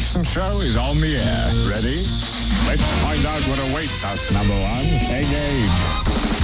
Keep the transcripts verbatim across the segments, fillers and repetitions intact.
Jason Show is on the air. Ready? Let's find out what awaits us, number one. Engage.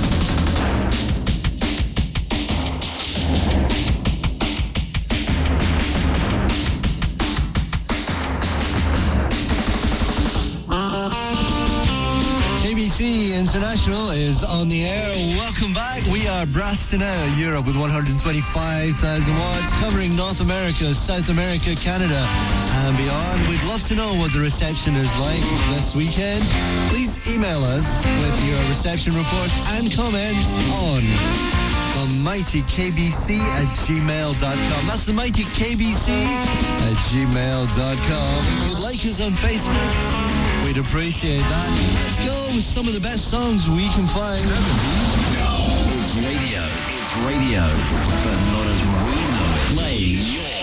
International is on the air. Welcome back. We are blasting out Europe with one hundred twenty-five thousand watts, covering North America, South America, Canada, and beyond. We'd love to know what the reception is like this weekend. Please email us with your reception reports and comments on the mighty K B C at gmail dot com. That's the mighty K B C at gmail dot com. If you like us on Facebook, we'd appreciate that. Let's go with some of the best songs we can find. It's radio. It's radio. But not as we know it. Playing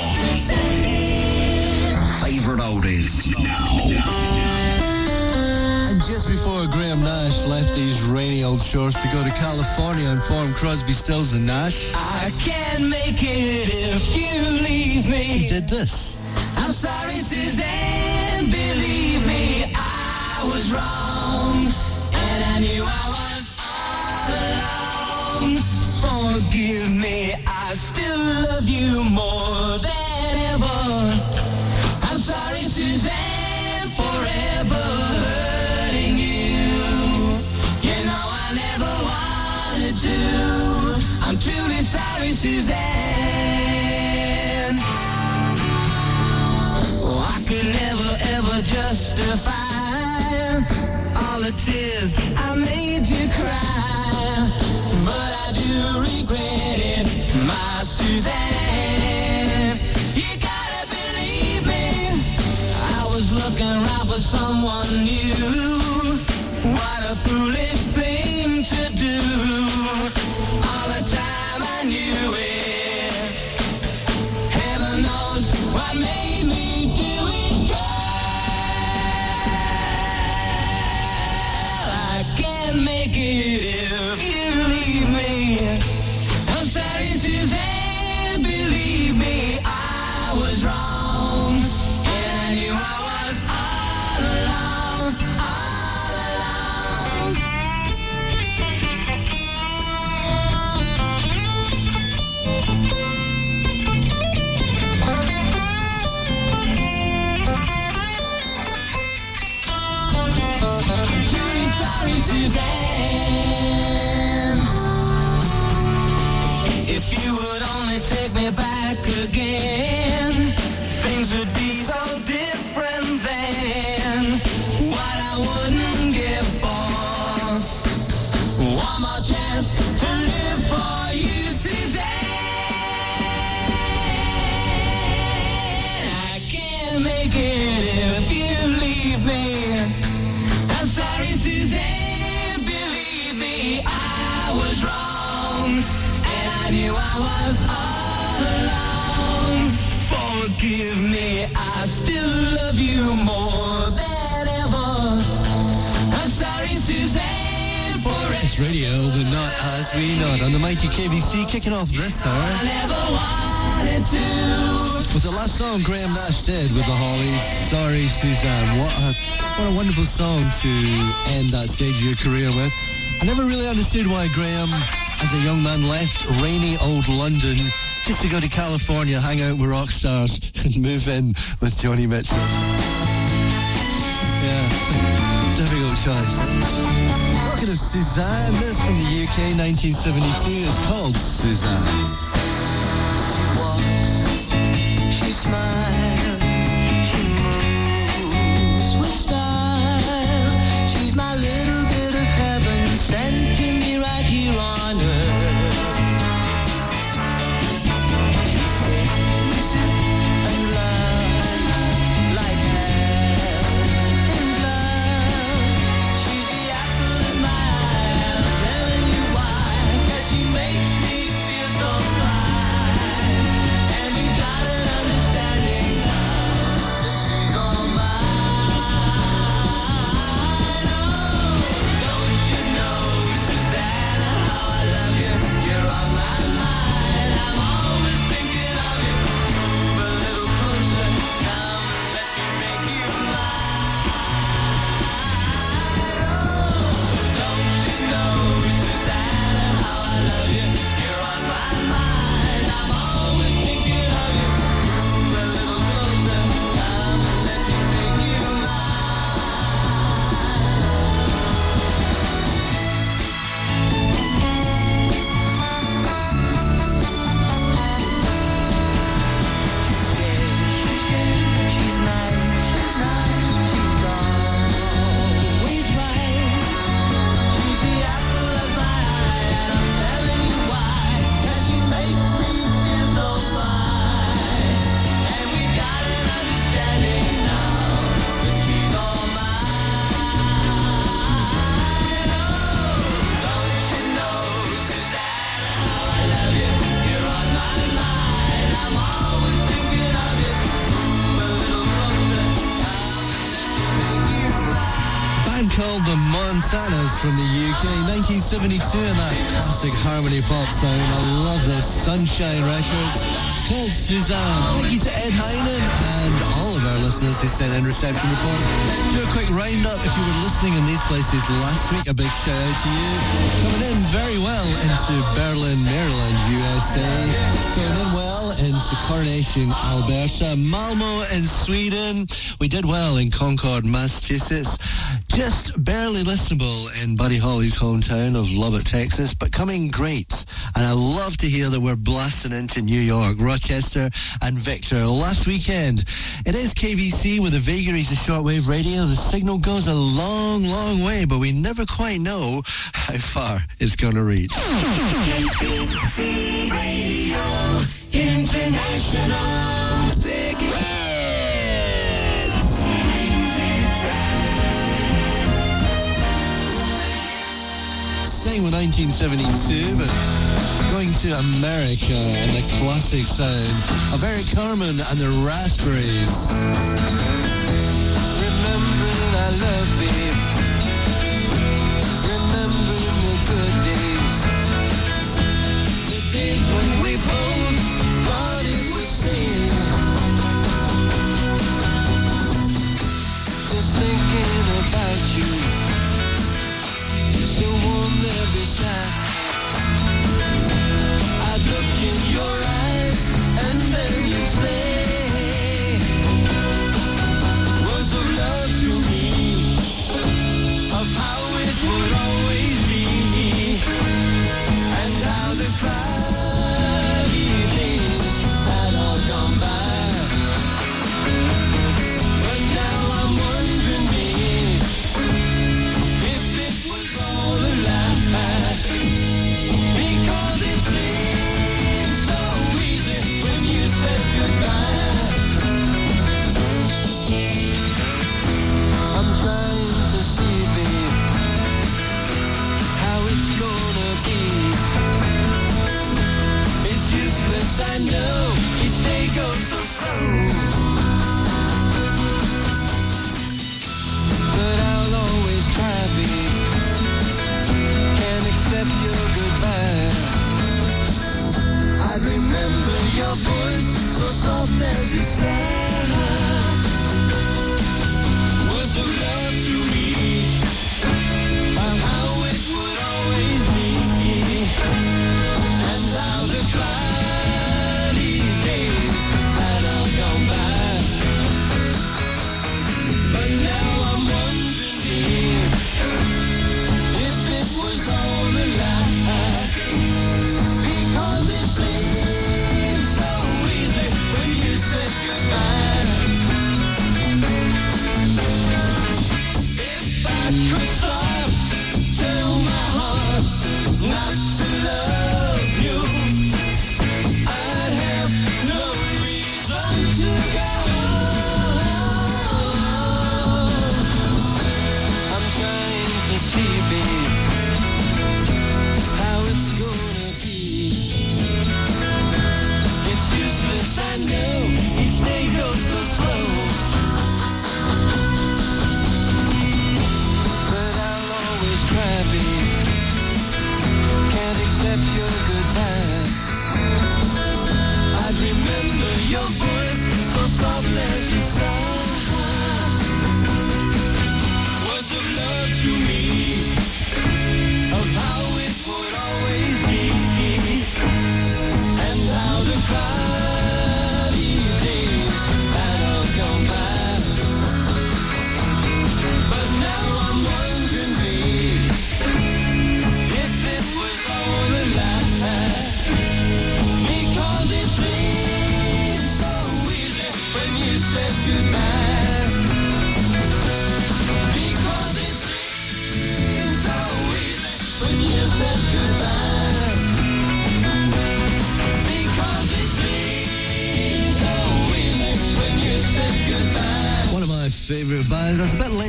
your favorite oldies now. And just before Graham Nash left these rainy old shores to go to California and form Crosby, Stills and Nash, I can't make it if you leave me. He did this. I'm sorry, Suzanne, believe me, I was wrong, and I knew I was all alone. Forgive me, I still love you more than ever. I'm sorry, Suzanne, forever hurting you. You know I never wanted to. I'm truly sorry, Suzanne. Oh, I could never ever justify all the tears I made you cry, but I do regret it, my Suzanne. You gotta believe me, I was looking around for someone new. What a foolish thing to do. All the time I knew it. Heaven knows what made me do it, girl. I can't make it if you leave me. I'm sorry, Suzanne, believe me, I was wrong, and I knew I was all alone, all alone. Truly sorry, Suzanne. If you would only take me back again, things would be so different then. What I wouldn't give for one more chance to live for you, Suzanne. I can't make it if you leave me. I'm sorry, Suzanne, believe me, I was wrong, and I knew I was all alone. Forgive me, I still love you more than ever. I'm sorry, Suzanne, for It's radio, but not as we know it. On the mighty K B C, kicking off this hour I never wanted to. with the last song Graham Nash did with the Hollies, Sorry Suzanne. What a, what a wonderful song to end that stage of your career with. I never really understood why Graham, as a young man, left rainy old London just to go to California, hang out with rock stars, and move in with Joni Mitchell. Yeah, difficult choice. Talking of Suzanne, this from the U K, nineteen seventy-two, is called Suzanne. She smiles, she moves with style. She's my little bit of heaven sent to me right here on earth. She sings and loves like heaven in blood. She's the apple in my eye. I'm telling you why, 'cause she makes me feel so the Montanas from the U K, nineteen seventy-two, and that classic harmony pop sound. I love those Sunshine Records. It's called Suzanne. Thank you to Ed Heinen and all of our listeners who sent in reception reports. Do a quick roundup if you were listening in these places last week. A big shout out to you. Coming in very well into Berlin, Maryland, U S A. Coming in well into Coronation, Alberta. Malmo in Sweden. We did well in Concord, Massachusetts. Just barely listenable in Buddy Holly's hometown of Lubbock, Texas, but coming great. And I love to hear that we're blasting into New York, Rochester and Victor. Last weekend, it is K B C with the vagaries of shortwave radio. The signal goes a long, long way, but we never quite know how far it's going to reach. K B C Radio International. Music Staying with nineteen seventy-two, but going to America and the classic sound of Eric Carmen and the Raspberries. Remembering our love, babe. Remembering the good days. The days when we both thought it was safe. Just thinking about you. So warm there beside. I'd look in your eyes and then you'd say, words of love to me.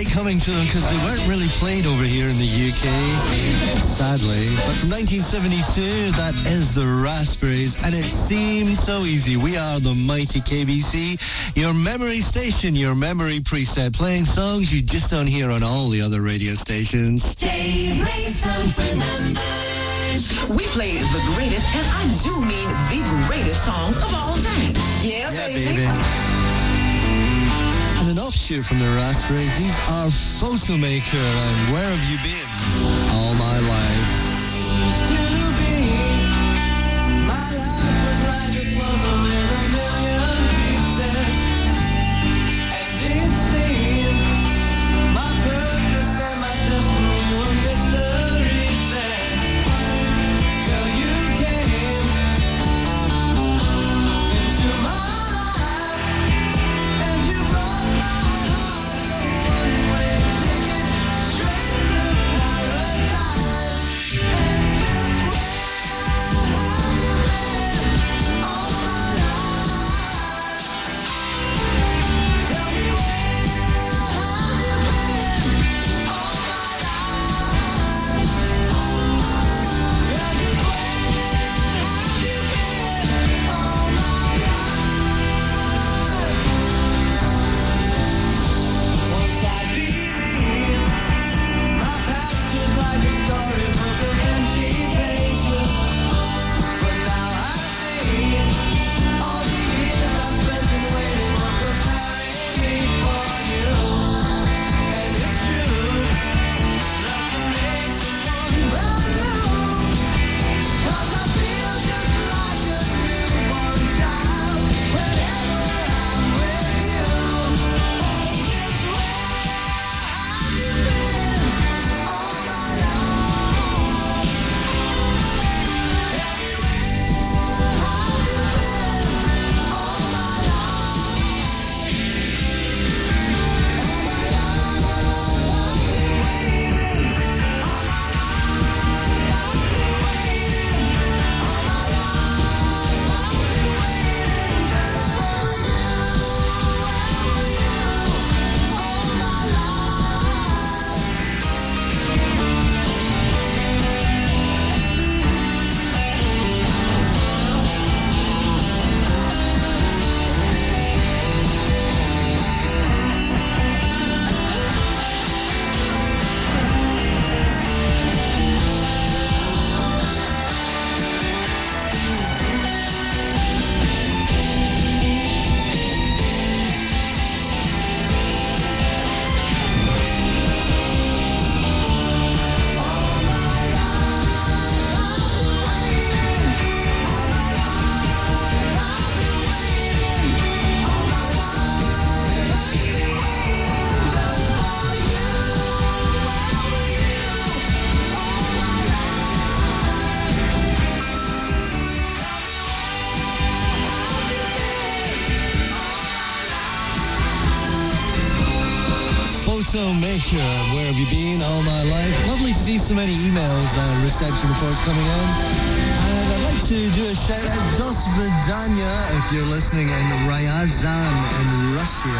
like humming to them because they weren't really played over here in the U K, sadly. But from nineteen seventy-two, that is the Raspberries, and it seems so easy. We are the mighty K B C, your memory station, your memory preset, playing songs you just don't hear on all the other radio stations. Dave Mason remembers. We play the greatest, and I do mean the greatest songs of all time. Yeah, Yeah, baby. baby. And an offshoot from the Raspberries, these are Photo Maker and Where Have You Been All My Life. Used to be, my life was like a puzzle in a million pieces, and it seemed my purpose and my destiny were mysteries then. Girl, you came into my life, and you brought my heart a one-way ticket straight to paradise. And just where have you been all my life? Tell me where have you been all my life? Yeah, just where have you been all my life? Once I believed my past was like a storybook of empty pages, but now I see all the years I spent in waiting were preparing me for you. And it's true, nothing makes it one brand new, 'cause I feel just like a newborn child whenever I'm with you. And just where have you been all my life? Tell me where have you been all my Photo Maker, Where Have You Been All My Life? Lovely to see so many emails and reception reports coming in. And I'd like to do a shout out, Dos Vidanya, if you're listening in Ryazan in Russia.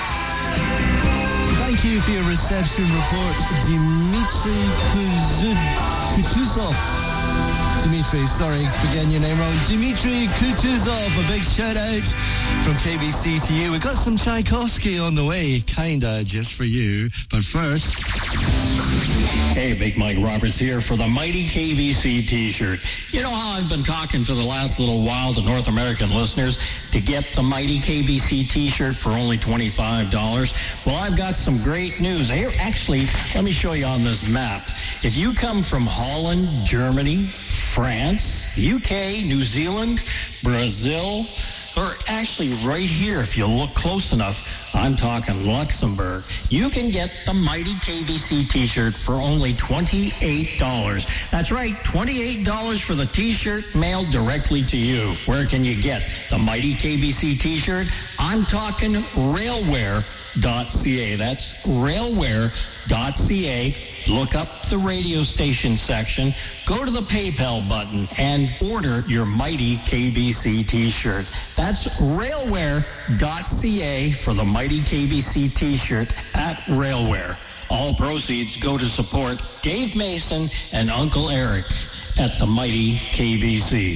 Thank you for your reception report, Dmitry Kuzud- Kutuzov. Dimitri, sorry for getting your name wrong. Dimitri Kutuzov, a big shout out from K B C to you. We've got some Tchaikovsky on the way, kinda, just for you. But first... Hey, Big Mike Roberts here for the mighty K B C t-shirt. You know how I've been talking for the last little while to North American listeners to get the mighty K B C t-shirt for only twenty-five dollars? Well, I've got some great news. Here, actually, let me show you on this map. If you come from Holland, Germany, France, U K, New Zealand, Brazil, or actually right here, if you look close enough, I'm talking Luxembourg, you can get the mighty K B C t-shirt for only twenty-eight dollars. That's right, twenty-eight dollars for the t-shirt mailed directly to you. Where can you get the mighty K B C t-shirt? I'm talking railwear dot c a. That's railwear dot c a. Look up the radio station section, go to the PayPal button, and order your mighty K B C t-shirt. That's railwear dot c a for the mighty Mighty K B C t-shirt at Railwear. All proceeds go to support Dave Mason and Uncle Eric at the Mighty K B C.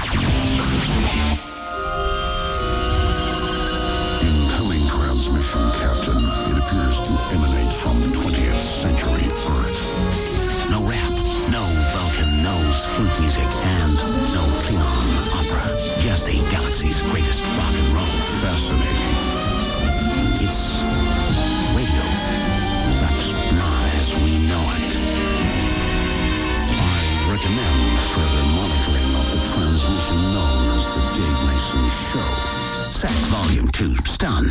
Incoming transmission, Captain. It appears to emanate from twentieth century Earth. No rap, no Vulcan, no flute music, and no Klingon opera. Just the galaxy's greatest rock and roll. Fascinating. It's radio, but not as we know it. I recommend further monitoring of the transmission known as the Dave Mason Show. Sax Volume two, Stun.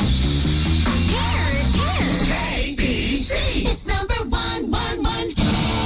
K B C. It's number one, one, one.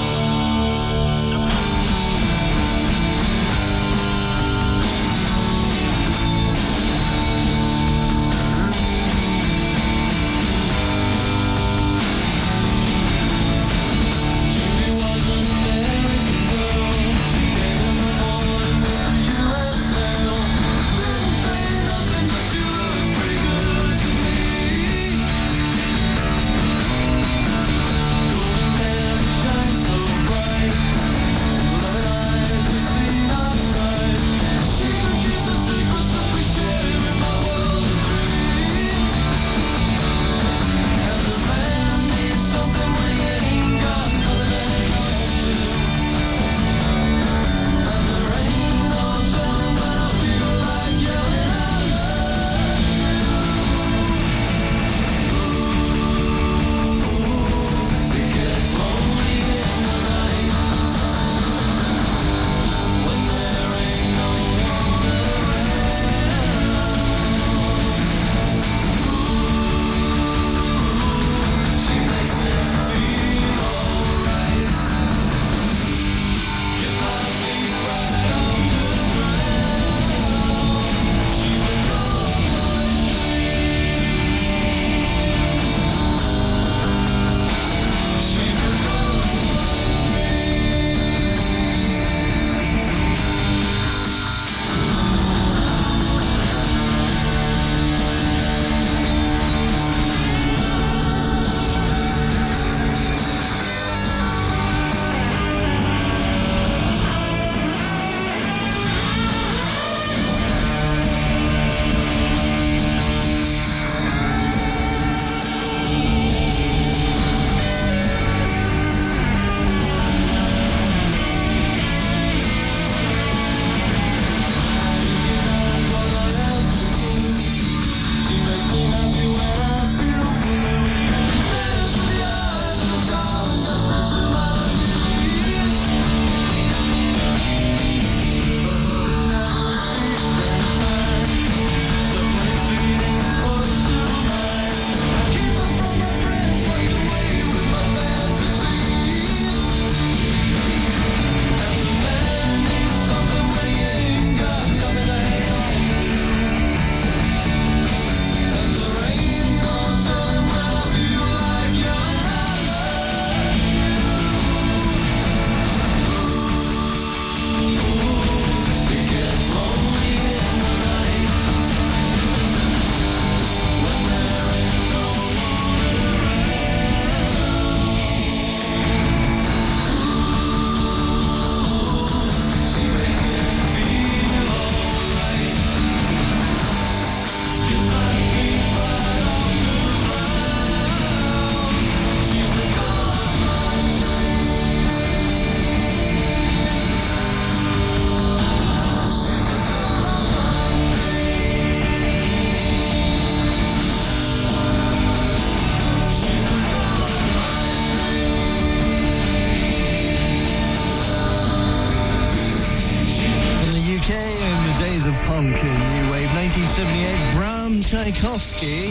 Tchaikovsky.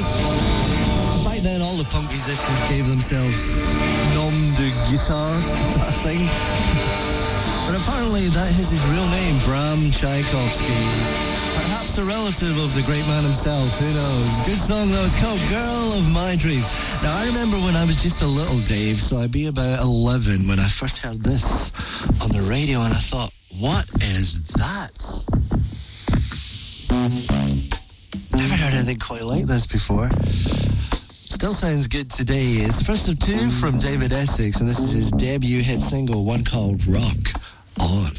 Back then, all the punk musicians gave themselves nom de guitar, that thing. But apparently, that is his real name, Bram Tchaikovsky. Perhaps a relative of the great man himself, who knows? Good song, though. It's called Girl of My Dreams. Now, I remember when I was just a little Dave, so I'd be about eleven when I first heard this on the radio, and I thought, what is that? Never heard anything quite like this before. Still sounds good today. It's the first of two from David Essex, and this is his debut hit single, one called Rock On.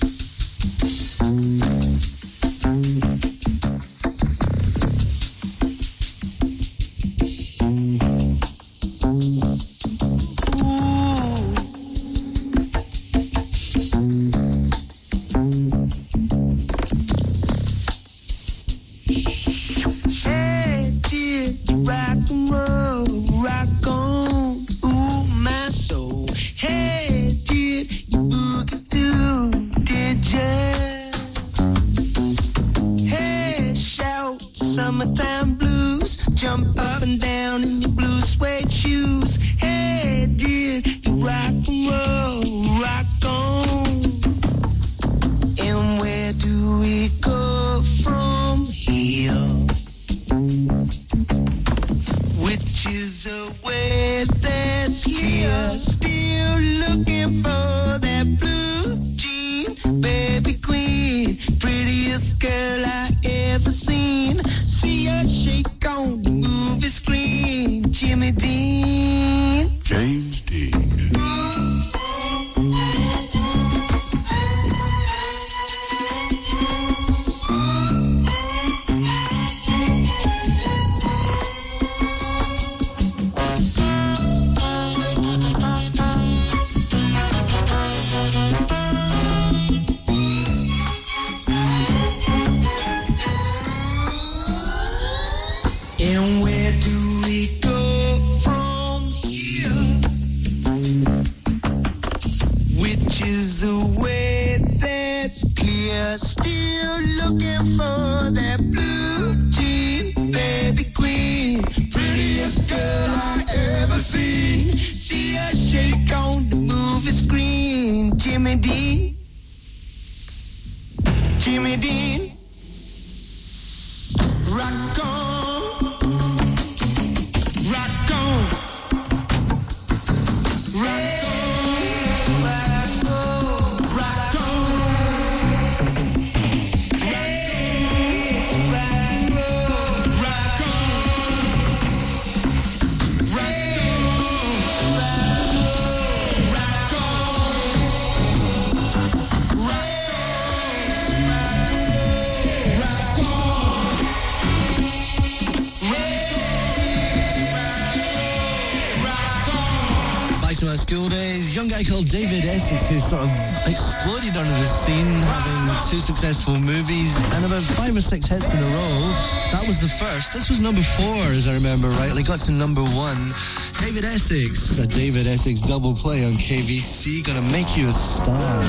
Sort of exploded onto the scene, having two successful movies and about five or six hits in a row. That was the first. This was number four, as I remember rightly. Got to number one. David Essex, a David Essex double play on K V C. Gonna make you a star.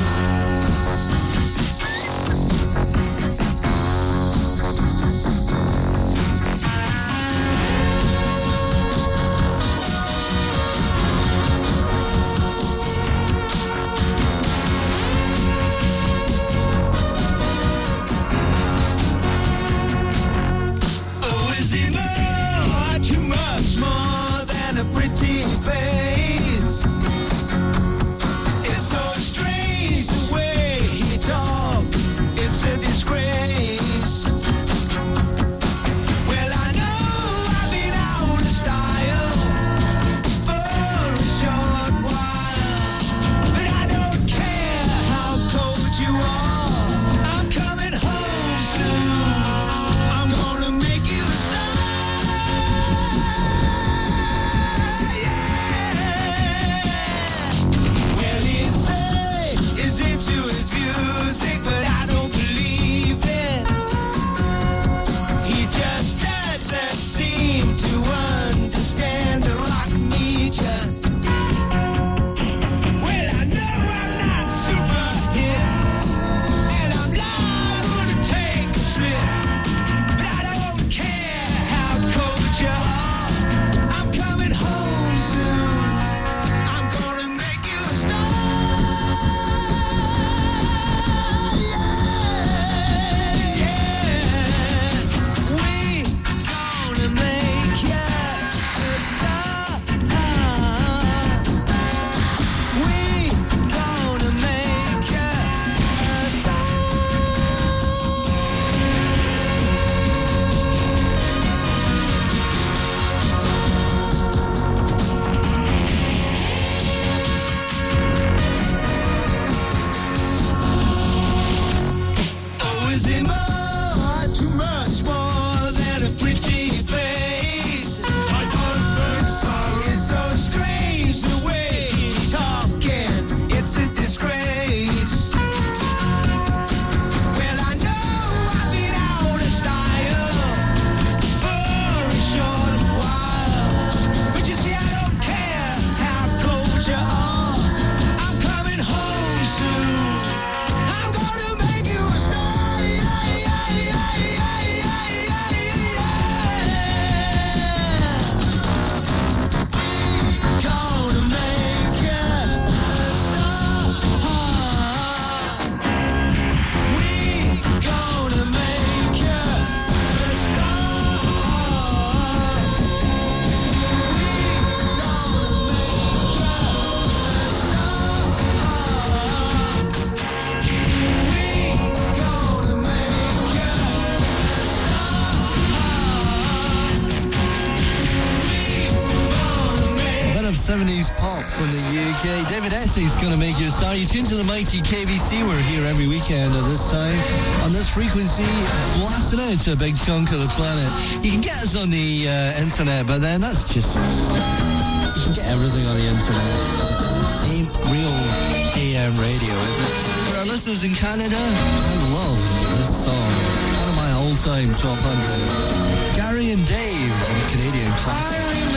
It's so strange the way Is it more, too much more than a pretty face? I got a first song. It's so strange the way he's talking. It's a disgrace. Well, I know I've been out of style for a short while, but you see, I don't care how cold you are. I'm coming home soon. I'm gonna make you a star. Yeah, yeah, yeah, yeah, yeah, yeah, yeah. Gonna make you a star. We gonna make you a star. A bit of seventies pop from the U K. David Essay's going to make you a star. You tune to the mighty K B C. We're here every weekend at this time on this frequency, blasting out to a big chunk of the planet. You can get us on the uh, internet, but then that's just... You can get everything on the internet. Ain't real A M radio, is it? For our listeners in Canada, I love this song. One of my all-time top one hundred. Gary and Dave, a Canadian classic.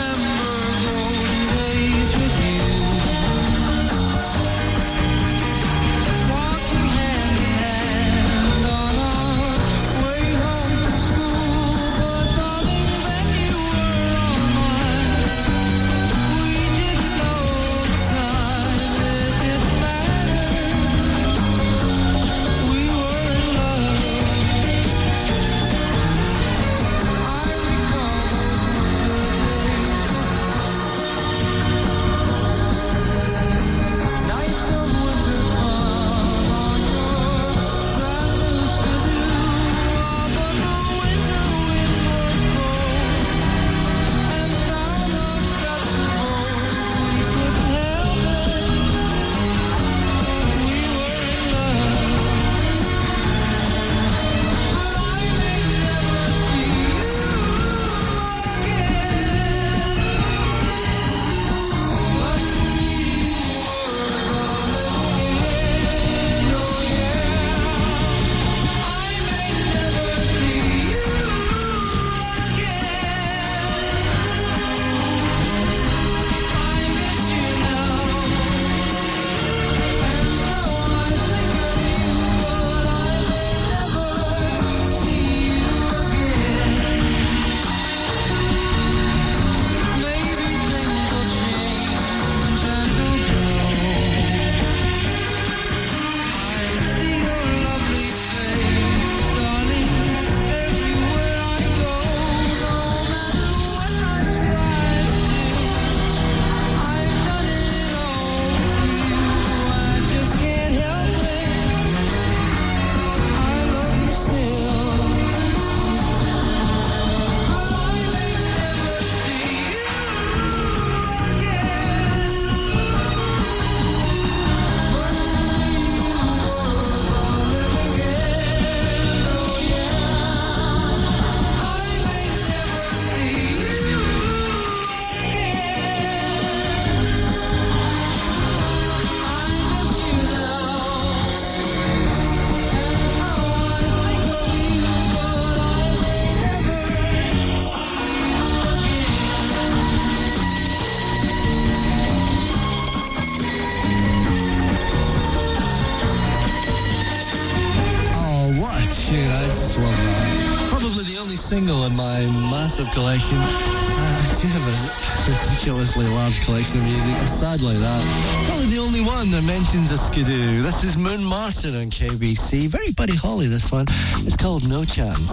Single in my massive collection. Uh, I do have a ridiculously large collection of music. I'm sad like that. Probably the only one that mentions a skidoo. This is Moon Martin on K B C. Very Buddy Holly, this one. It's called No Chance.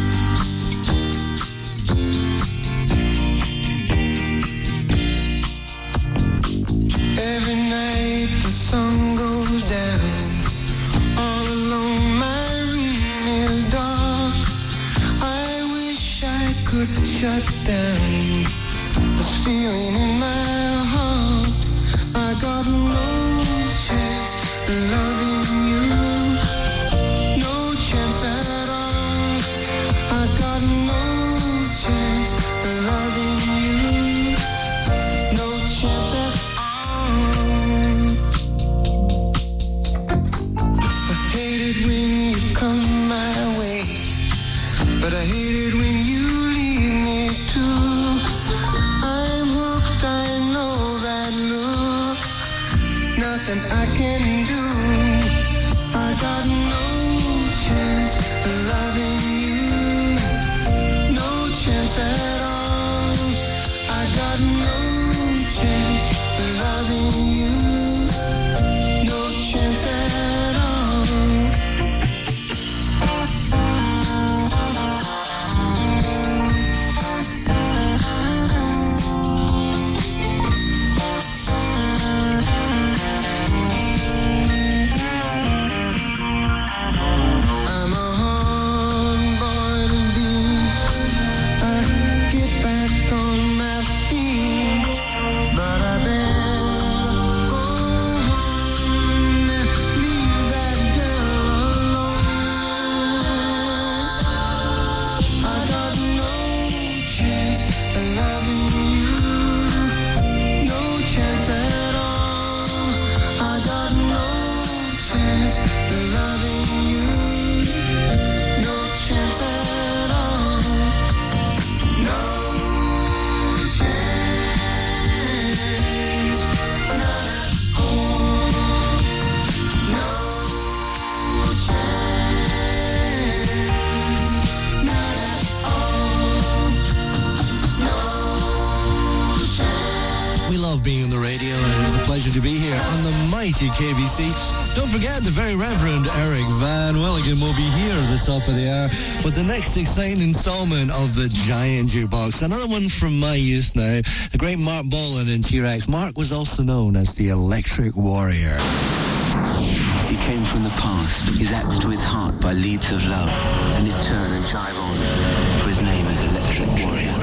Every night the sun goes down. All alone, my room is dark. I wish I could shut down this feeling in my heart. I got no chance loving you, no chance at eighteen K B C. Don't forget, the very Reverend Eric Van Willigan will be here at the top of the hour with the next exciting installment of the Giant Jukebox. Another one from my youth now, the great Mark Bolan in T-Rex. Mark was also known as the Electric Warrior. He came from the past, his axe to his heart by leads of love, and he'd turn and jive on, for his name is Electric Warrior.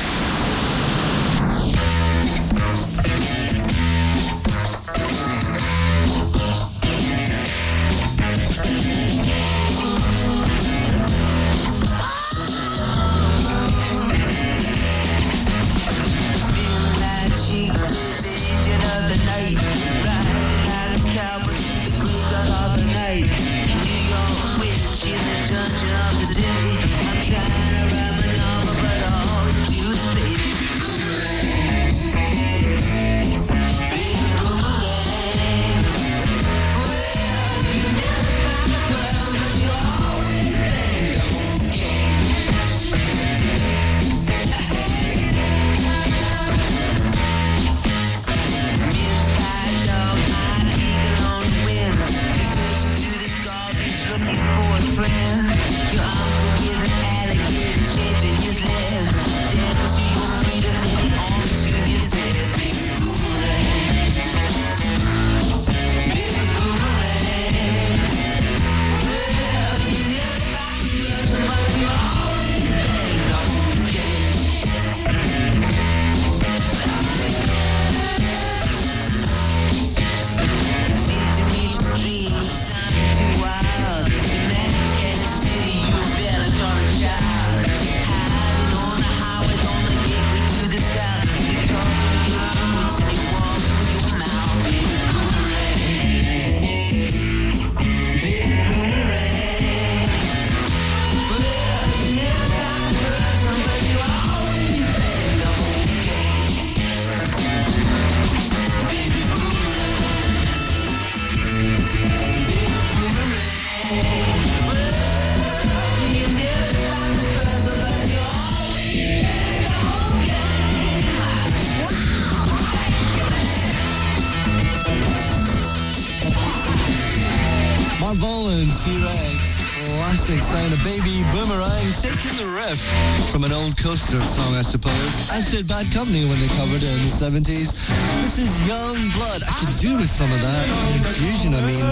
Coaster song, I suppose. As did Bad Company when they covered it in the seventies. This is Young Blood. I could do with some of that. Fusion, I mean.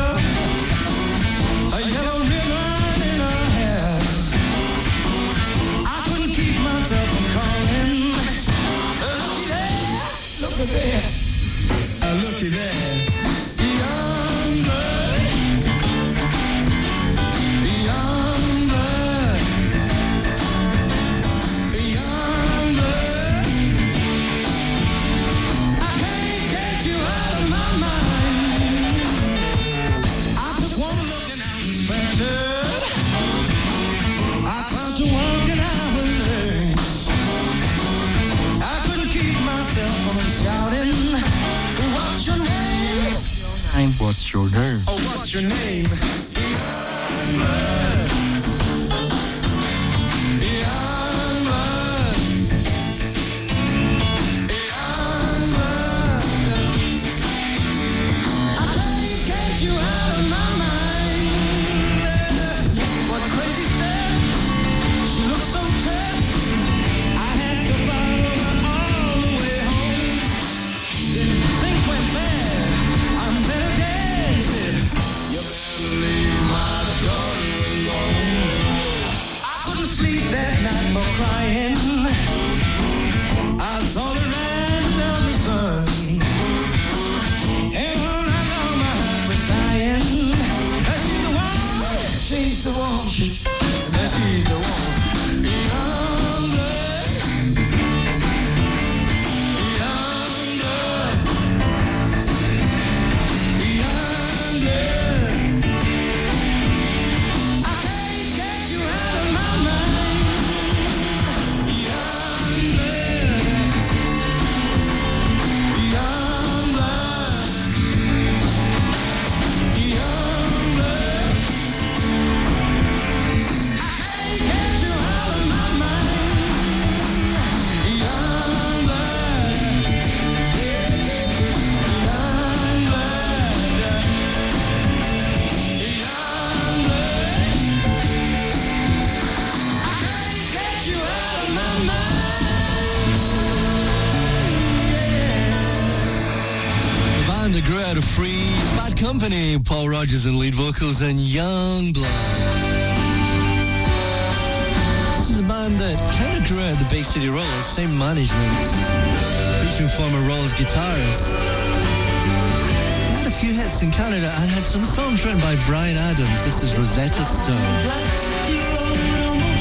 A yellow ribbon in her hair. I couldn't keep myself from calling. Looky there. Looky there. Uh, looky there. Young blood. Young blood. Young blood. I can't get you out of my mind. I took one look and I was flattered. I tried to walk and I was hurt. I couldn't keep myself from shouting. What's your name? What's your name? Oh, what's your name? Young blood. Young blood. Young blood. I can't get you out of my mind. What crazy stuff? She looked so tough. I had to follow her all the way home. Then things went bad. I'm better dead. She said, you better leave. Company, Paul Rogers and lead vocals, and Young Blood. This is a band that kind of grew out of the Bay City Rollers, same management, featuring former Rollers guitarist. They had a few hits in Canada and had some songs written by Bryan Adams. This is Rosetta Stone.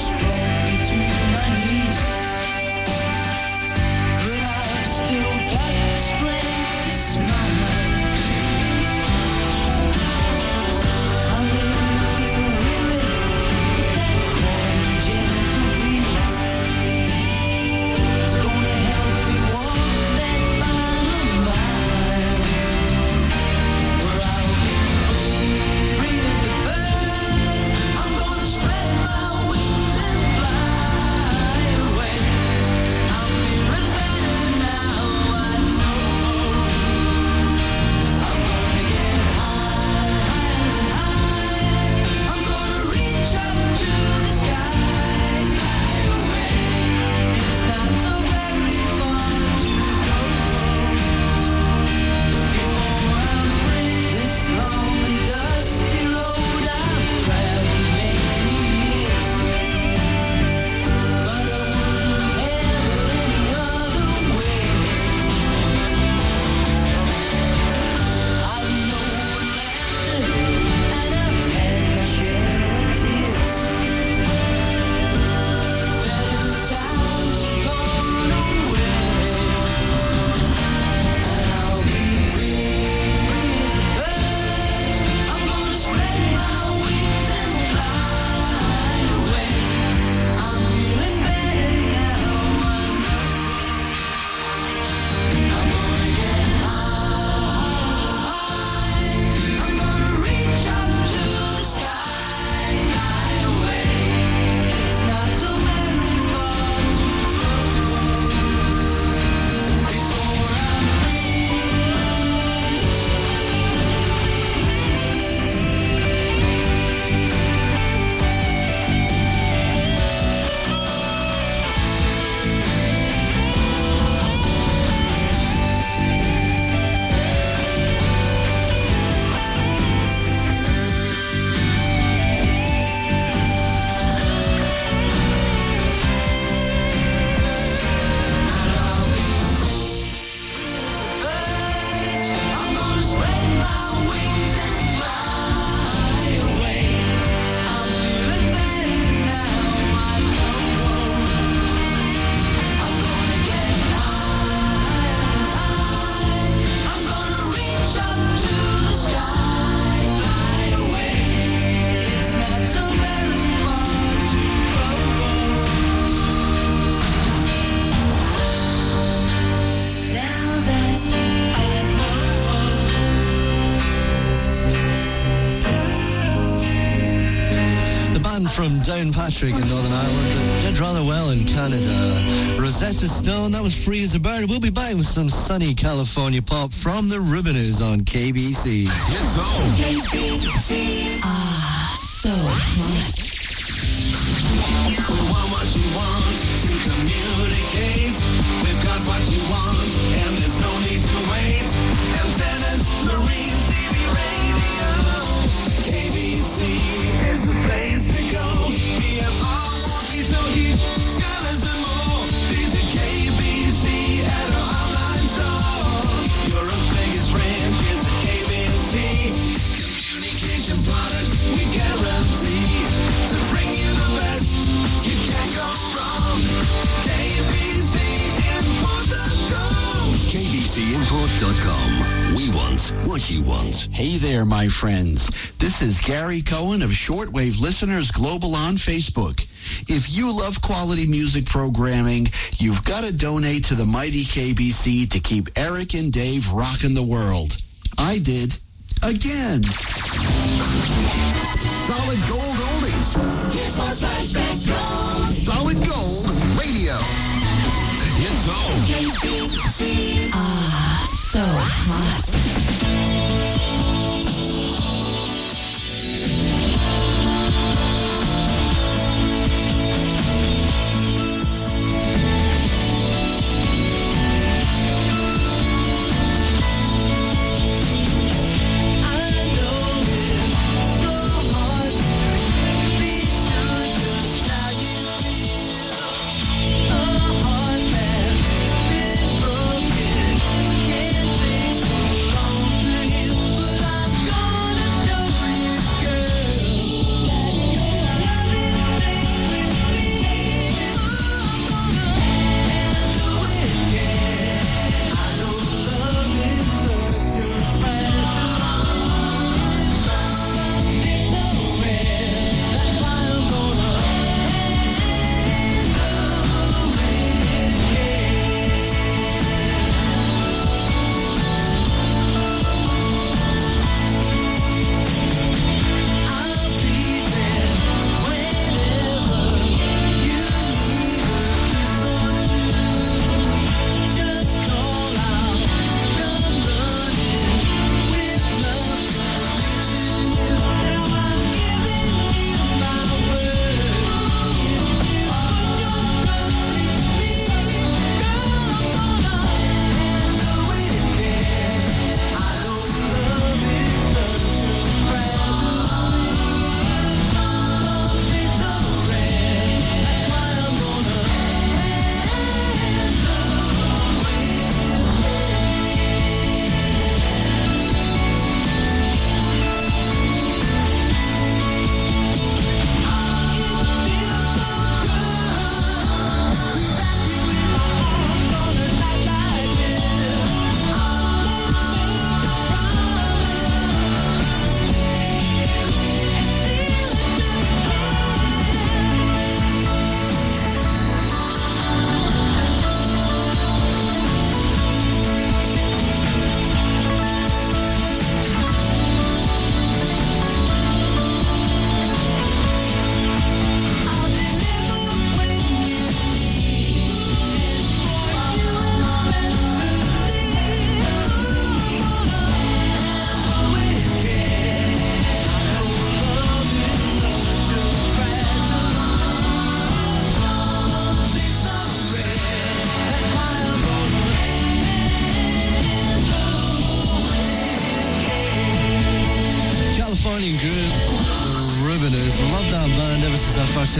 From Downpatrick in Northern Ireland that did rather well in Canada. Rosetta Stone, that was Free as a Bird. We'll be back with some sunny California pop from the Rubinoos on K B C. Let's go. K B C. Ah, so hot. We want what you want to communicate. We've got what you want, and there's no need to wait. Antennas, Marine, T V, radio. K B C is the place to go. D M R, walkie-talkie, scanners and more. Visit K B C at our online store. Europe's biggest ranch is the K B C. Communication products we guarantee to bring you the best. You can't go wrong. K B C import dot com. K B C import dot com. We want what you want. Hey there, my friends. This is Gary Cohen of Shortwave Listeners Global on Facebook. If you love quality music programming, you've got to donate to the mighty K B C to keep Eric and Dave rocking the world. I did. Again. Solid Gold Oldies. Here's my flashback gold. Solid Gold Radio. Hit zone. K B C. Ah, so hot. I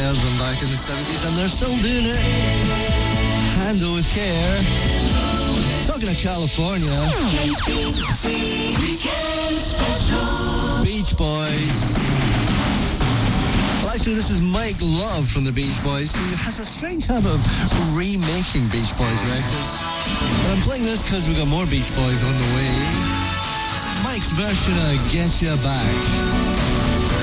heard them back in the seventies, and they're still doing it. Handle with care. Talking of California. Beach Boys. Well, actually, this is Mike Love from the Beach Boys, who has a strange habit of remaking Beach Boys records. But I'm playing this because we've got more Beach Boys on the way. Mike's version of Get You Back.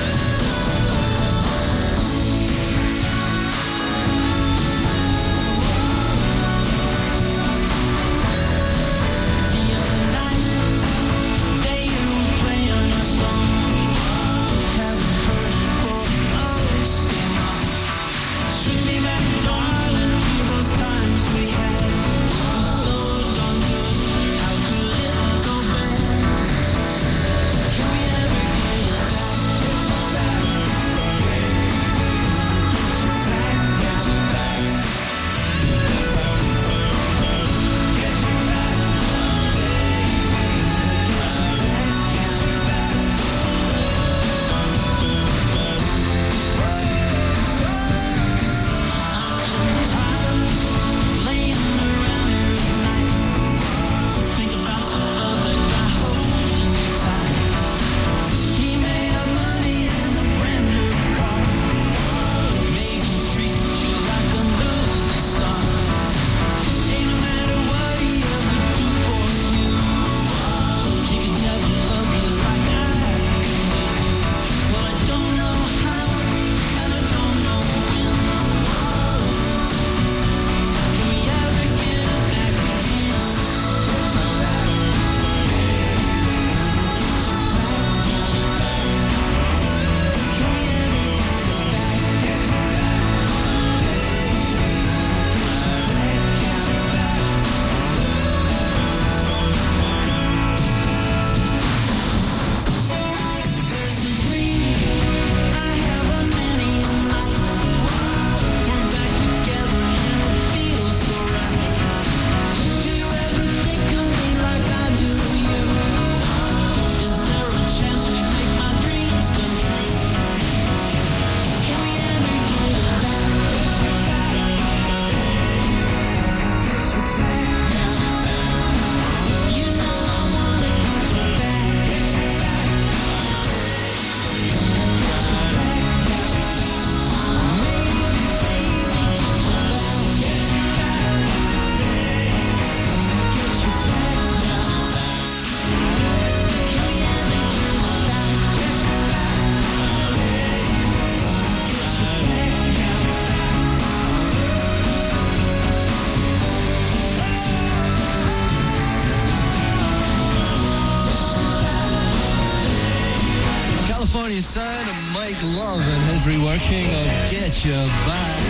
Son of Mike Love and his reworking of Get You Back.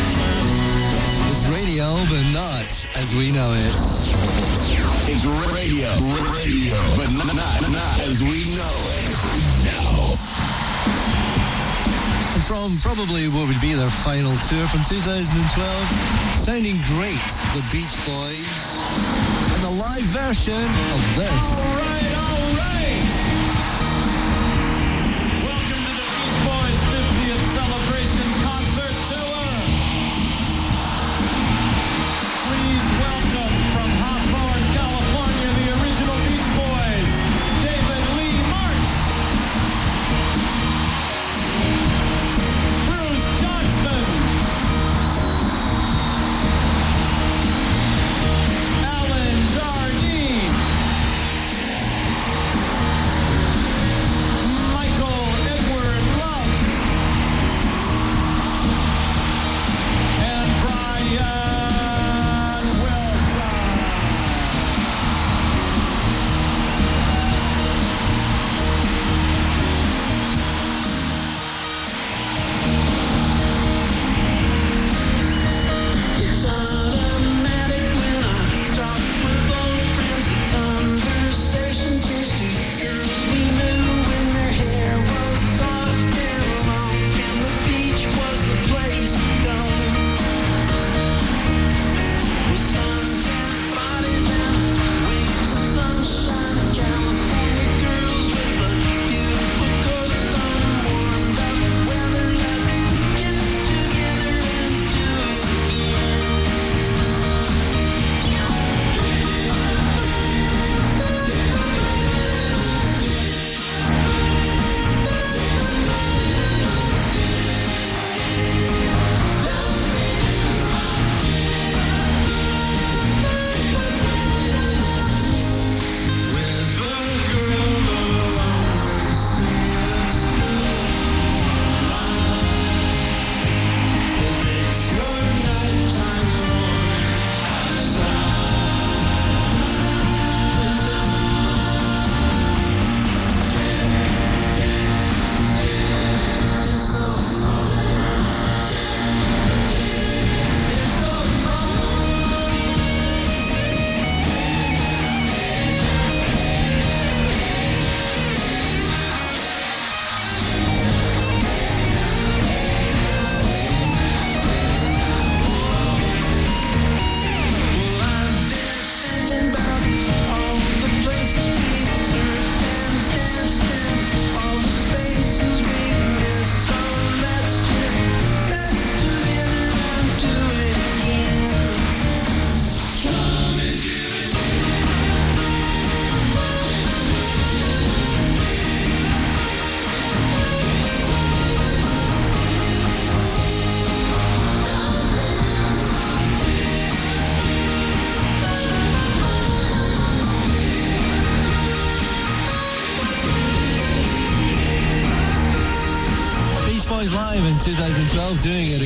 It's radio, but not as we know it. It's radio, radio, but not, not, not as we know it. No. From probably what would be their final tour from two thousand twelve, sounding great, the Beach Boys, and the live version of this. All right, all right.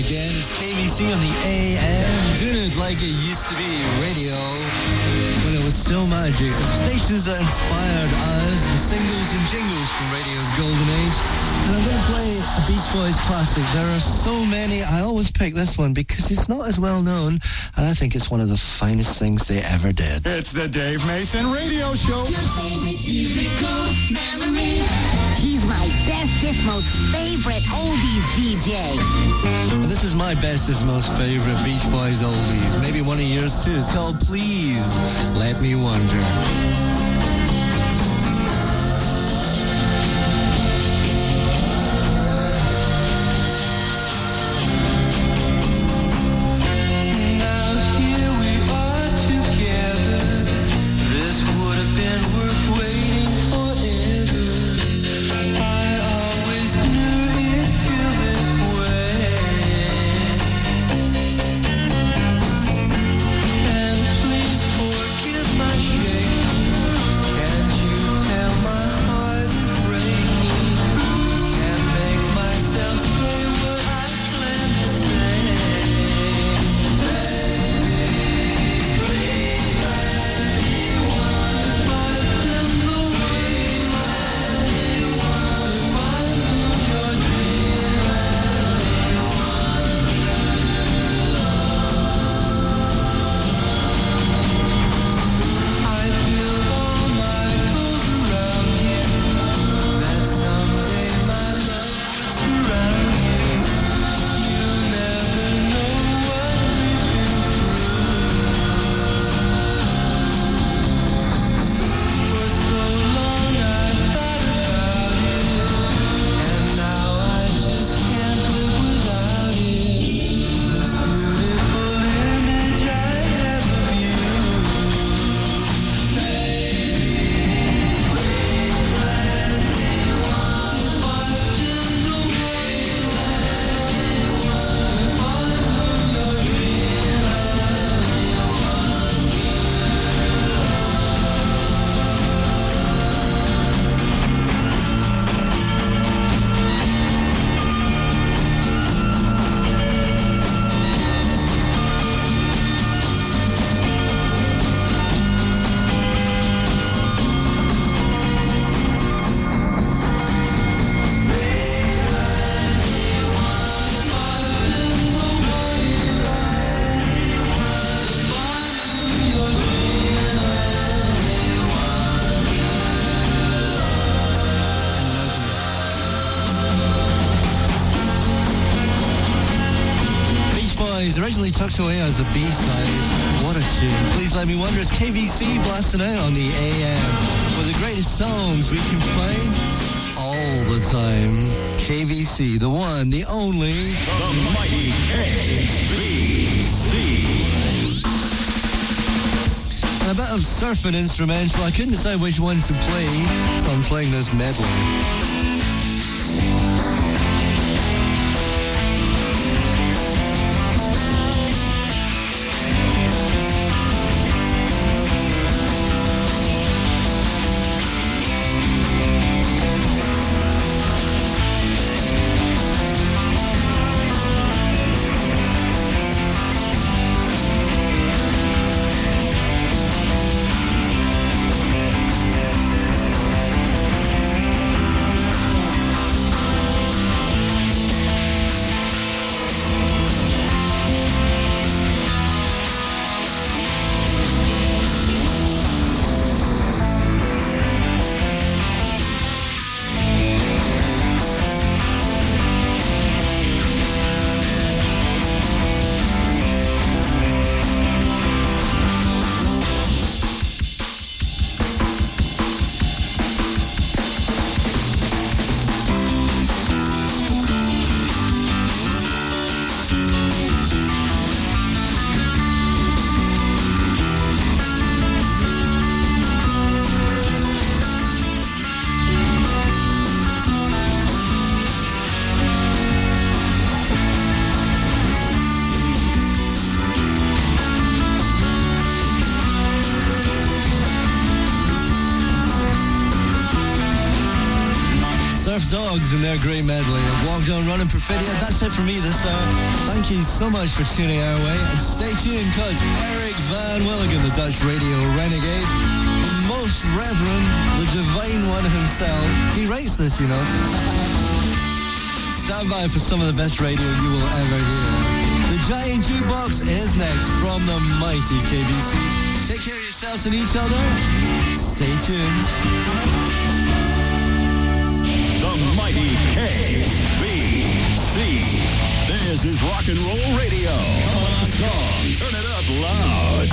again. It's K B C on the A M. Doing it like it used to be. Radio. When it was still magic. The stations that inspired us. The singles and jingles from radio's golden age. And I'm going to play a Beach Boys classic. There are so many. I always pick this one because it's not as well known. And I think it's one of the finest things they ever did. It's the Dave Mason Radio Show. He's my bestest, most favorite oldies D J. And this is my bestest, most favorite Beach Boys oldies. Maybe one of yours too. It's called Please Let Me Wonder. Originally tucked away as a B-side. What a tune. Please Let Me Wonder. It's K B C blasting out on the A M for the greatest songs we can find all the time. K B C, the one, the only, the mighty K B C. And a bit of surfing instrumental. I couldn't decide which one to play, so I'm playing this medley. Bugs and their great medley of Walk Down Running Perfidia. That's it for me this hour. Thank you so much for tuning our way. And stay tuned, because Eric Van Willigen, the Dutch radio renegade, the most reverend, the divine one himself, he writes this, you know. Stand by for some of the best radio you will ever hear. The Giant Jukebox is next from the mighty K B C. Take care of yourselves and each other. Stay tuned. The mighty K B C. This is rock and roll radio. Come on, strong. Turn it up loud.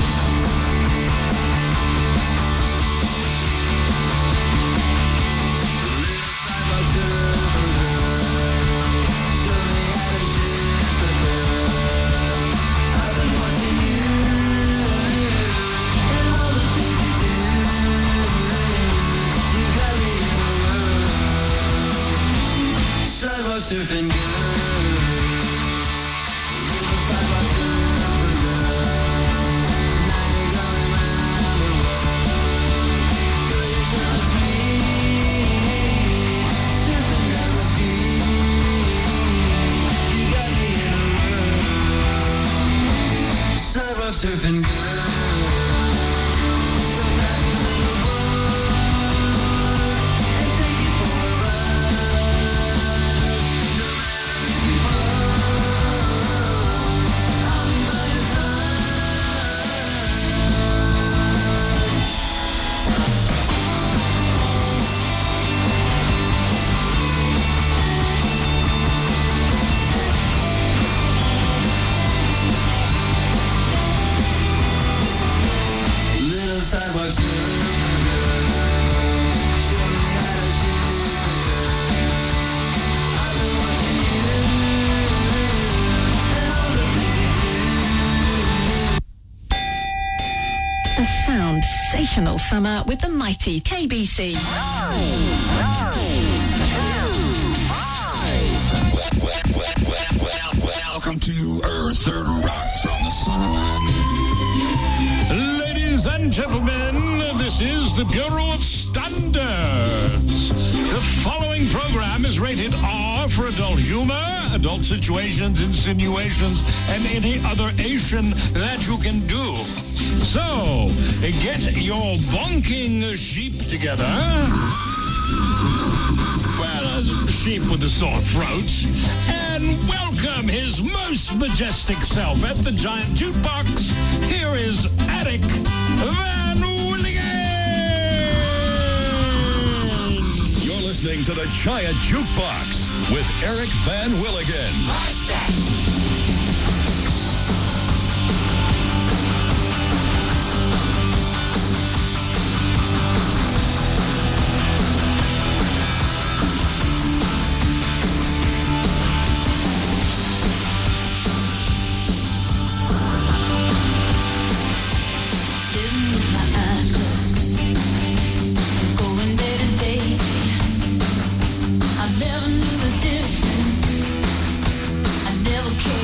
Surfing girl, surfing girl. Sensational summer with the mighty K B C. Welcome to Earth and Rock from the Sun. Ladies and gentlemen, this is the Bureau of Standards. The following program is rated R for adult humor, adult situations, insinuations, and any other Asian that you can do. So, get your bonking sheep together. Well, a sheep with a sore throat. And welcome his most majestic self at the Giant Jukebox. Here is Eric Van Willigen. You're listening to the Giant Jukebox with Eric Van Willigen. I never knew the difference. I never cared.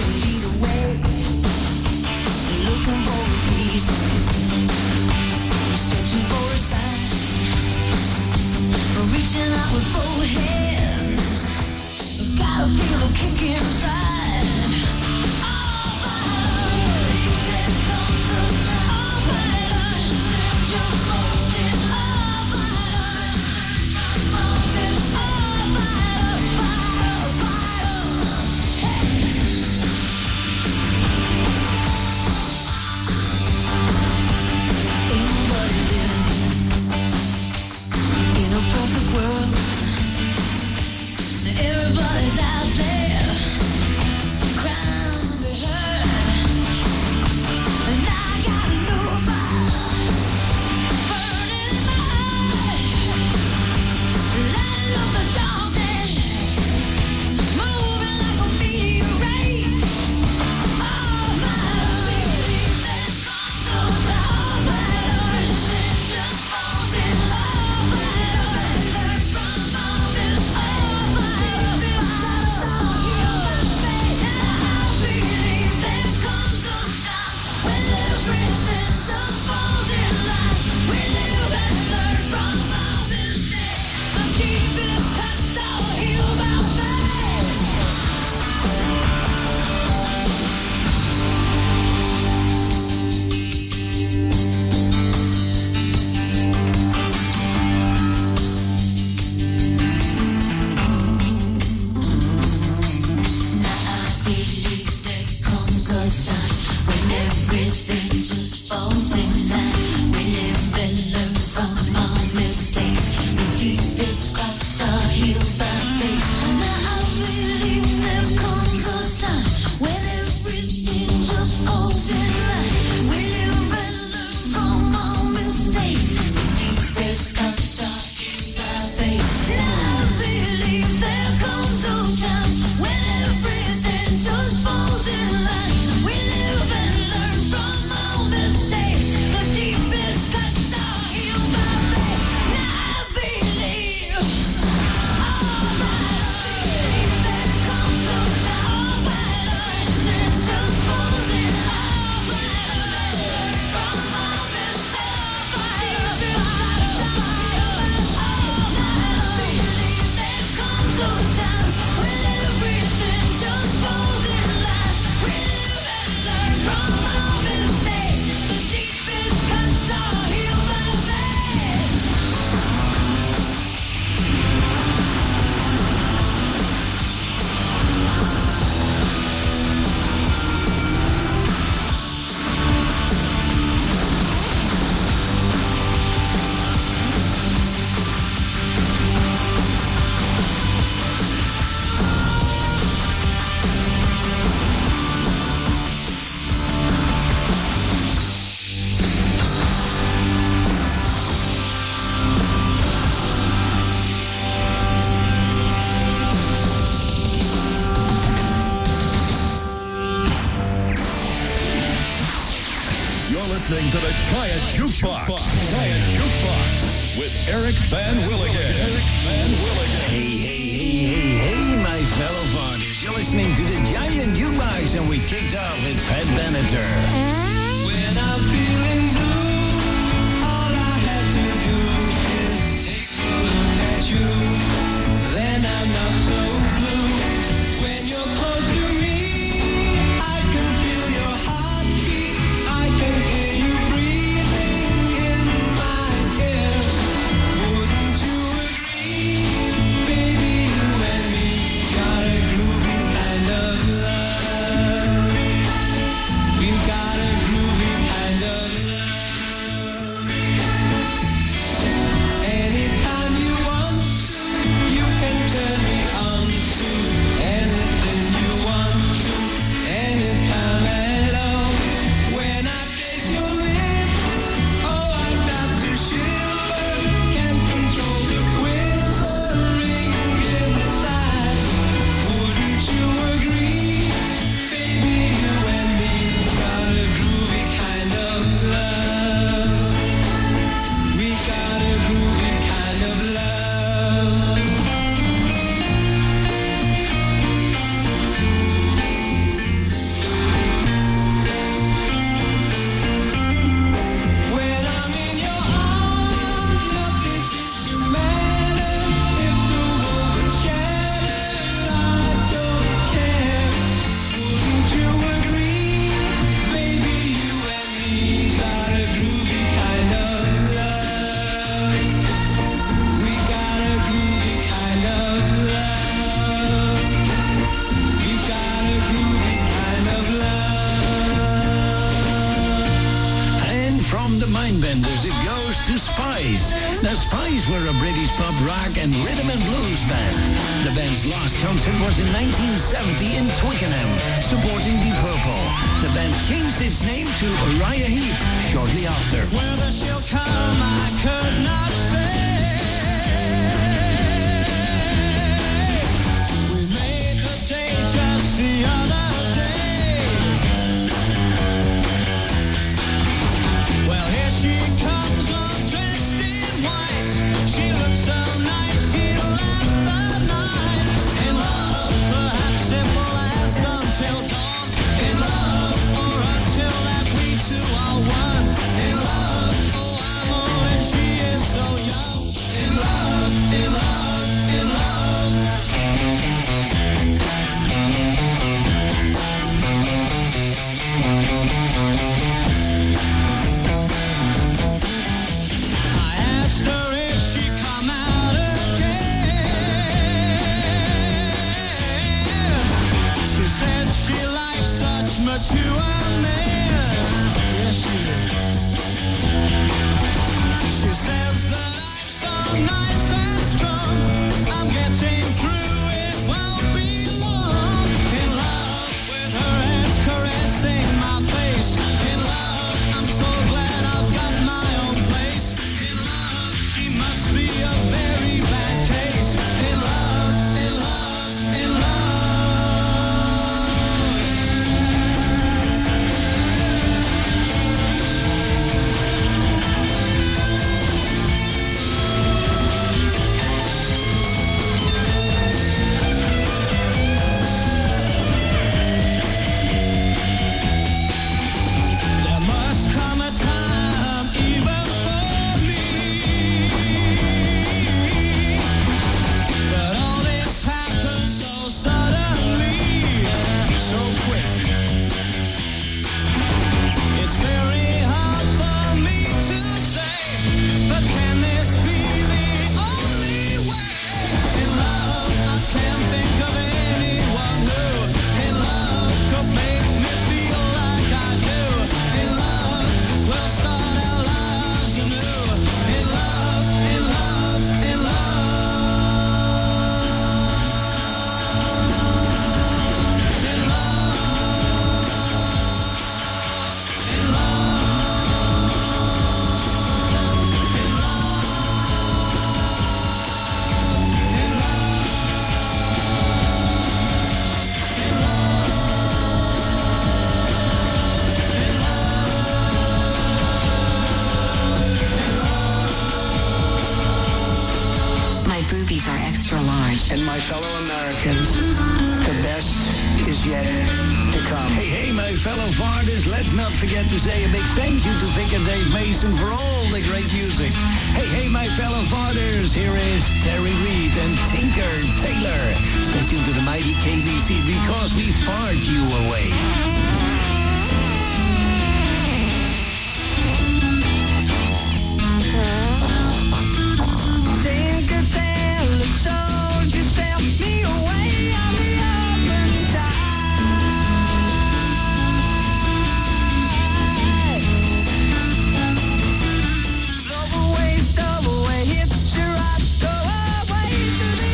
listening to the Giant Jukebox. Giant Jukebox with Eric Van Willigan. Eric Van Willigan. Hey, hey, hey, hey, hey, my fellow farmers. You're listening to the Giant Jukebox, and we kicked off with Pat Benatar. When I'm feeling blue, all I have to do is take a look at you. Then I'm not so blue. When you're close to me, I can feel your heartbeat. I can hear you breathing in my ear. Wouldn't you agree? Baby, you and me got a groovy kind of love. We've got a groovy kind of love. Anytime you want to, you can turn me on to anything you want to, anytime at all. When I taste your lips, oh, I start to shiver. Can't control the quivering inside. Wouldn't you agree? Baby, you and me got a groovy kind of love. We got a groovy kind of love. When I'm in your arms, nothing seems to matter. If the world would shatter, I don't care. Wouldn't you agree? Baby, you and me got a groovy kind of love. We got a groovy kind of love. We got a groovy kind of love. And from the Mindbenders, it goes to Spice. Now, Spice were a British pop rock and rhythm and blues band. The band's last concert was in nineteen seventy in Twickenham, supporting Deep Purple. The band changed its name to Uriah Heep shortly after. Whether she'll come, I could not say. We made the date just the other day. Well, here she comes, all dressed in white. She looks so nice, she'll last the night. In love, perhaps it will last until dawn. In love, or until that we two are one. In love. and my fellow Americans, the best is yet to come. Hey, hey, my fellow farters, let's not forget to say a big thank you to Vicar Dave Mason for all the great music. Hey, hey, my fellow farters, here is Terry Reid and Tinker Taylor. Stay tuned to the mighty K B C because we fart you away. Tinker Tailor sold yourself me away on the open tide. Stove away, stove away, hitch your right, go away to the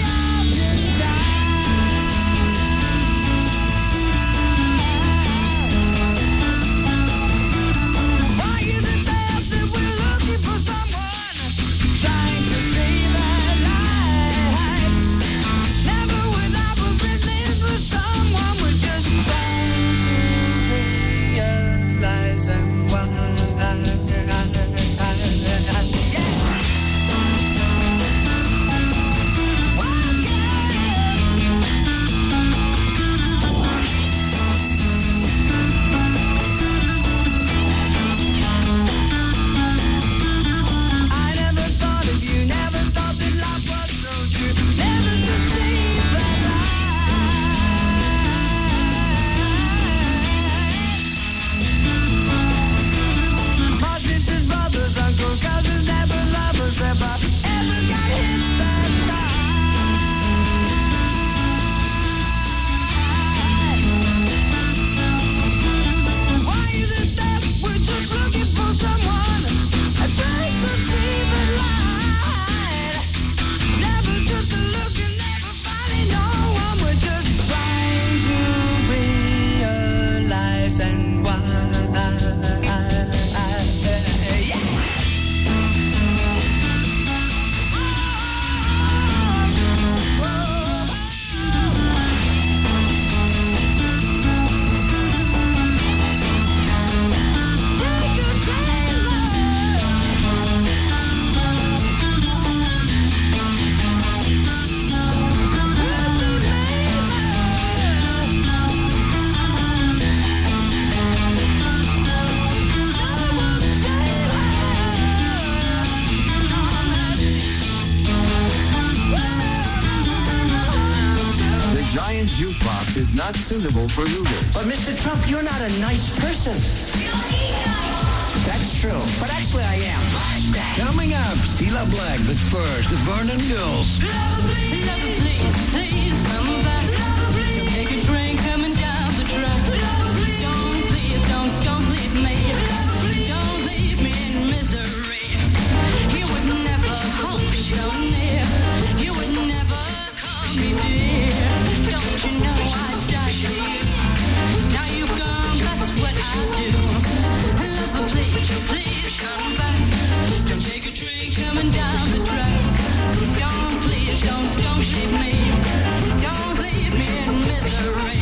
Argentine. Why is it there that we're looking for someone trying to save our life? Never without a business for someone we're just trying to realize and why. I never thought of you, never thought that life was so true, never to save our life. My sisters, brothers, uncles, cousins, never lovers, ever, ever got hit that time. Why is it that we're just looking for someone trying to save a life? Never just looking, never finding no one. We're just trying to realize and why. The giant jukebox is not suitable for looters. But Mister Trump, you're not a nice person. That's true, but actually I am. Coming up, Cilla Black, but first, the Vernon Girls. Lover, please, lover, please, please come back. Lover, please, don't take a train coming down the track. Lover, please, don't, please, don't, don't leave me. Lover, please, don't leave me in misery. You would never hold me so near. You would never call me dear. Don't you know I'd die for you? Now you've gone, that's what I do. Lover, please, please come back. Don't take a train coming down the track. Don't, please, don't, don't leave me. Don't leave me in misery.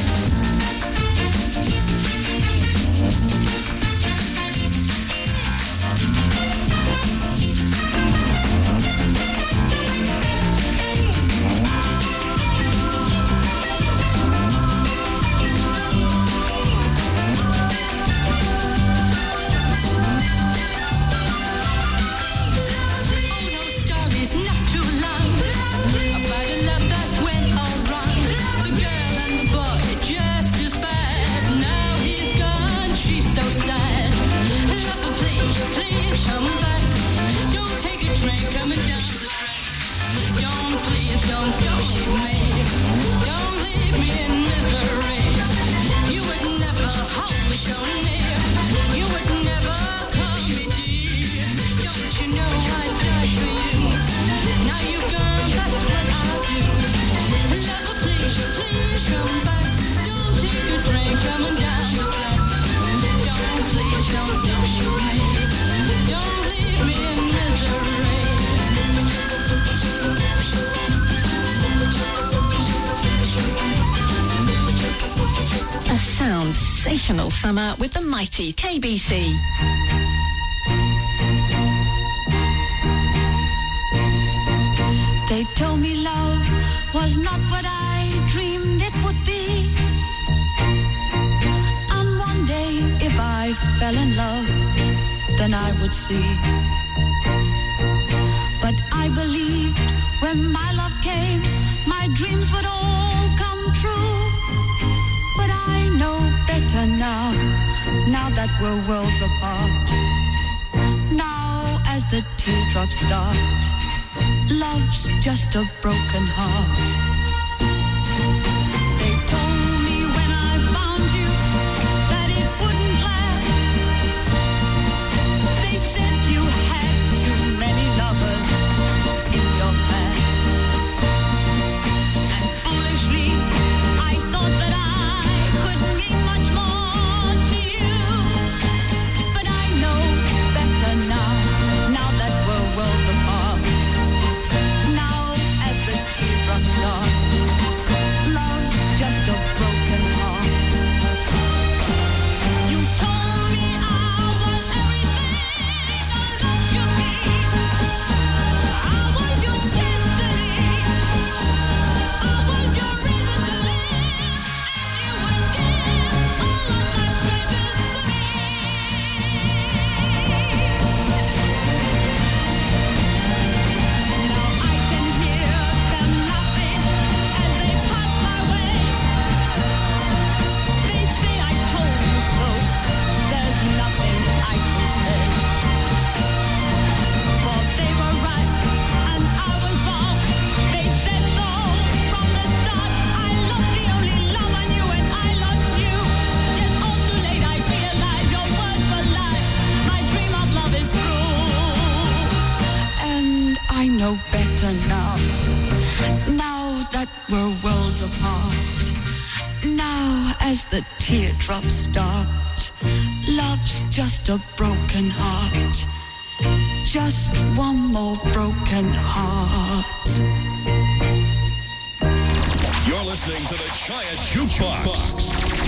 sensational summer with the mighty K B C. They told me love was not what I dreamed it would be. And one day, if I fell in love, then I would see. But I believed when my love came, my dreams would all come true. But I know better now, now that we're worlds apart. Now as the teardrops start, love's just a broken heart. They told me when I found you that it wouldn't last. They said you had too many lovers in your past. And foolishly, I thought that I could mean much more to you. But I know better now, now that we're worlds apart. Now as the teardrops start, love's just a broken heart. You told me I was everything a love could be. I was your destiny. I was your reason to live. And you would give all of life's treasures to me. Now I can hear them laughing as they pass my way. They say I told you so. There's nothing I can say. For they were right and I was wrong. They said so from the start. I lost the only love I knew and I lost you. Yet all too late I realized your words were lies. My dream of love is through. And I know better now. Now that we're worlds apart. Now as the teardrops start, love's just a broken heart. Just one more broken heart. You're listening to the Giant Jukebox.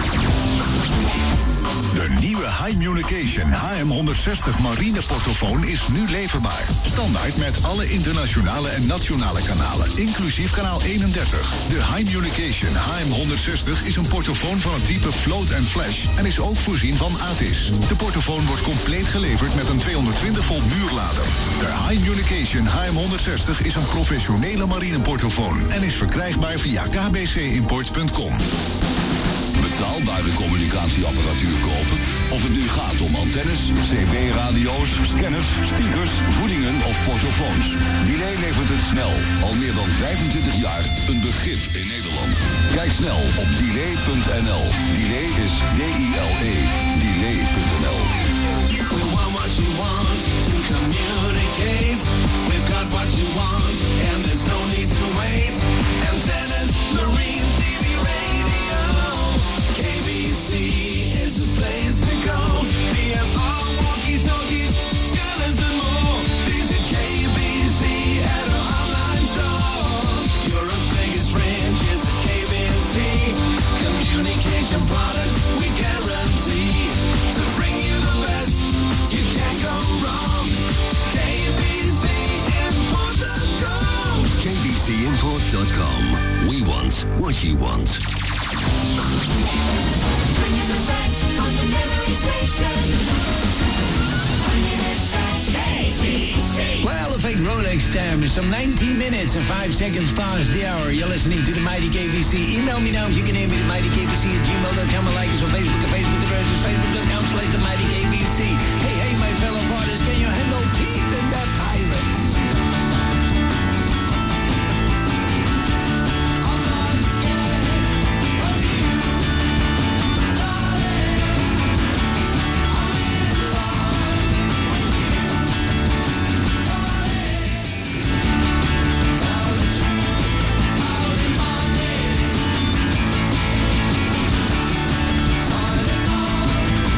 De nieuwe Hi-Communication H M honderdzestig marine portofoon is nu leverbaar. Standaard met alle internationale en nationale kanalen, inclusief kanaal eenendertig. De Hi-Communication H M honderdzestig is een portofoon van het type Float en Flash en is ook voorzien van A T I S. De portofoon wordt compleet geleverd met een tweehonderdtwintig volt muurlader. De Hi-Communication H M honderdzestig is een professionele marine portofoon en is verkrijgbaar via k b c imports punt com. Betaalbare communicatieapparatuur kopen? Of het nu gaat om antennes, C B-radio's, scanners, speakers, voedingen of portofoons. Delay levert het snel. Al meer dan vijfentwintig jaar een begrip in Nederland. Kijk snel op delay punt n l. Delay is D I L E. delay punt n l. We want what you want to communicate. We've got what you want and there's no need to wait. Antennas, marine, T V, radio. K B C is the place to go. B M R, walkie-talkies, scanners and more. Visit K B C at our online store. Europe's biggest range is at K B C. Communication products we guarantee. To bring you the best, you can't go wrong. K B C imports dot com. K B C imports dot com. We want what you want. Bringing it back on the memory station. Bringing it back, K B C. Well, the fake Rolex time is some nineteen minutes and five seconds past the hour. You're listening to the Mighty K B C. Email me now if you can hear me, the mighty k b c at gmail dot com, and like us on Facebook. The Facebook address is facebook dot com slash the mighty K B C. Hey, hey, my fellow fathers, can you handle Pete and the Pirates? I'm not scared of you, darling. I'm in love with you, darling. Tell the truth, I'll remind you. Darling, all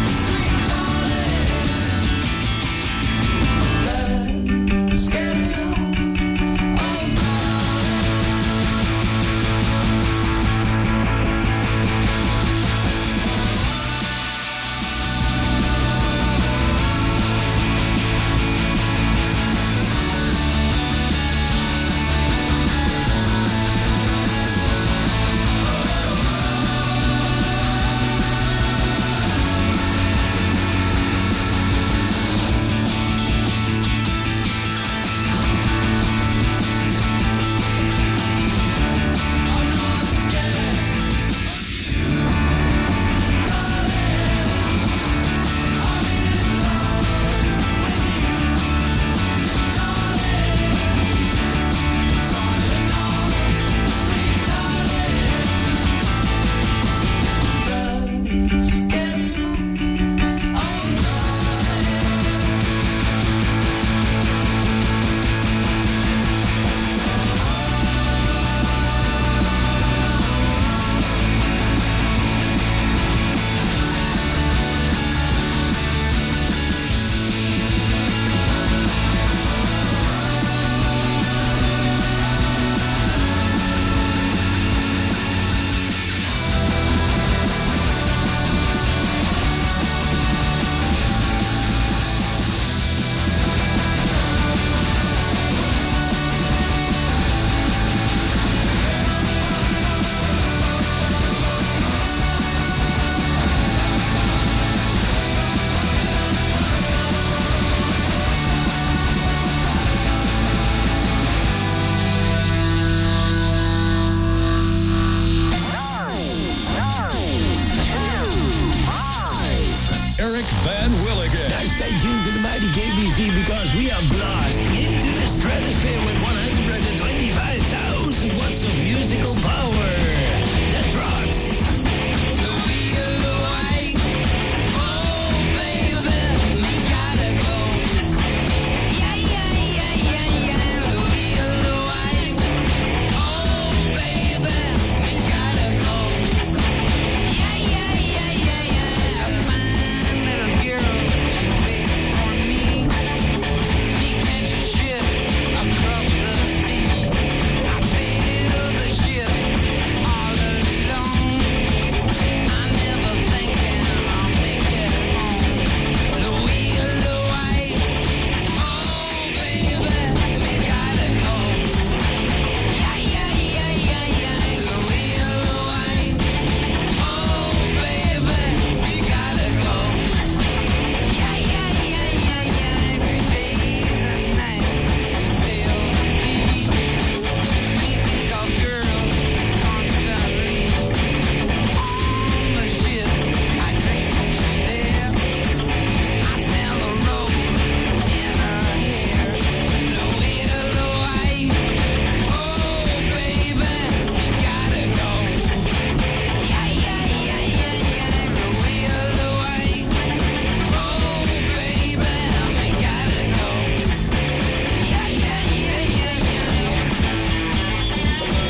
Van Willigan. Now stay tuned to the mighty K B C because we are blasting into the stratosphere with one hundred twenty-five thousand watts of musical power. The Trucks. The wheel away. Oh, baby, we gotta go. Yeah, yeah, yeah, yeah, yeah. The wheel away. Oh, baby, we gotta go. Yeah, yeah, yeah, yeah, yeah. A fine little girl, she waits for me. She catches ship across the sea. I sail the ship all alone. I never thinking I'll make it home. The wheel away. Oh, baby, we gotta go. Yeah, yeah, yeah, yeah, yeah. The wheel away. Oh, baby, we gotta go. Yeah, yeah, yeah, yeah, yeah. Every day and night, sail the sea. We think of girls constantly. On the ship, I drink there. I smell the rose in her hair. The wheel away. Oh, baby, we gotta go. Yeah, yeah, yeah, yeah, yeah. The wheel away. Oh, baby, we gotta go. Yeah, yeah, yeah, yeah, yeah.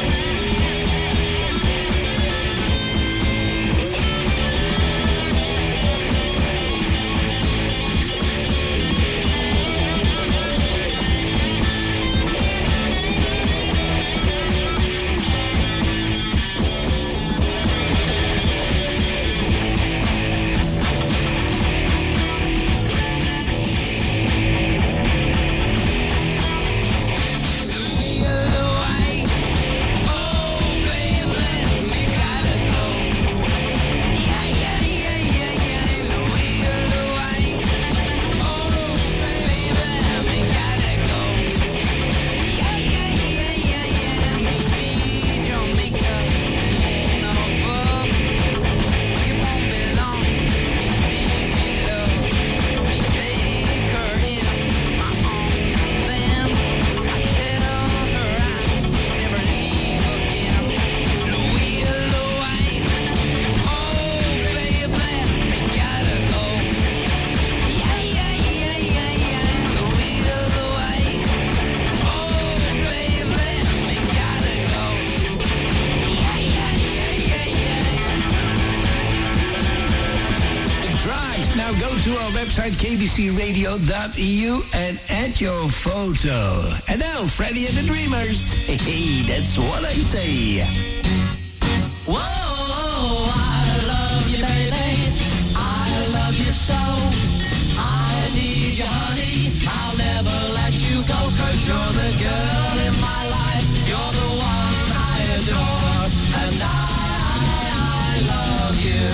Drugs. Now go to our website k b c radio dot e u and add your photo. And now, Freddie and the Dreamers. Hey, that's what I say. Whoa, I love you, baby. I love you so. I need you, honey. I'll never let you go, 'cause you're the girl in my life. You're the one I adore. And I, I love you.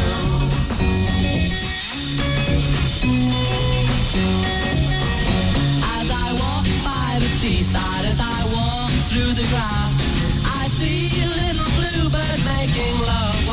As I walk by the seaside, as I walk through the grass, I see a little bluebird making love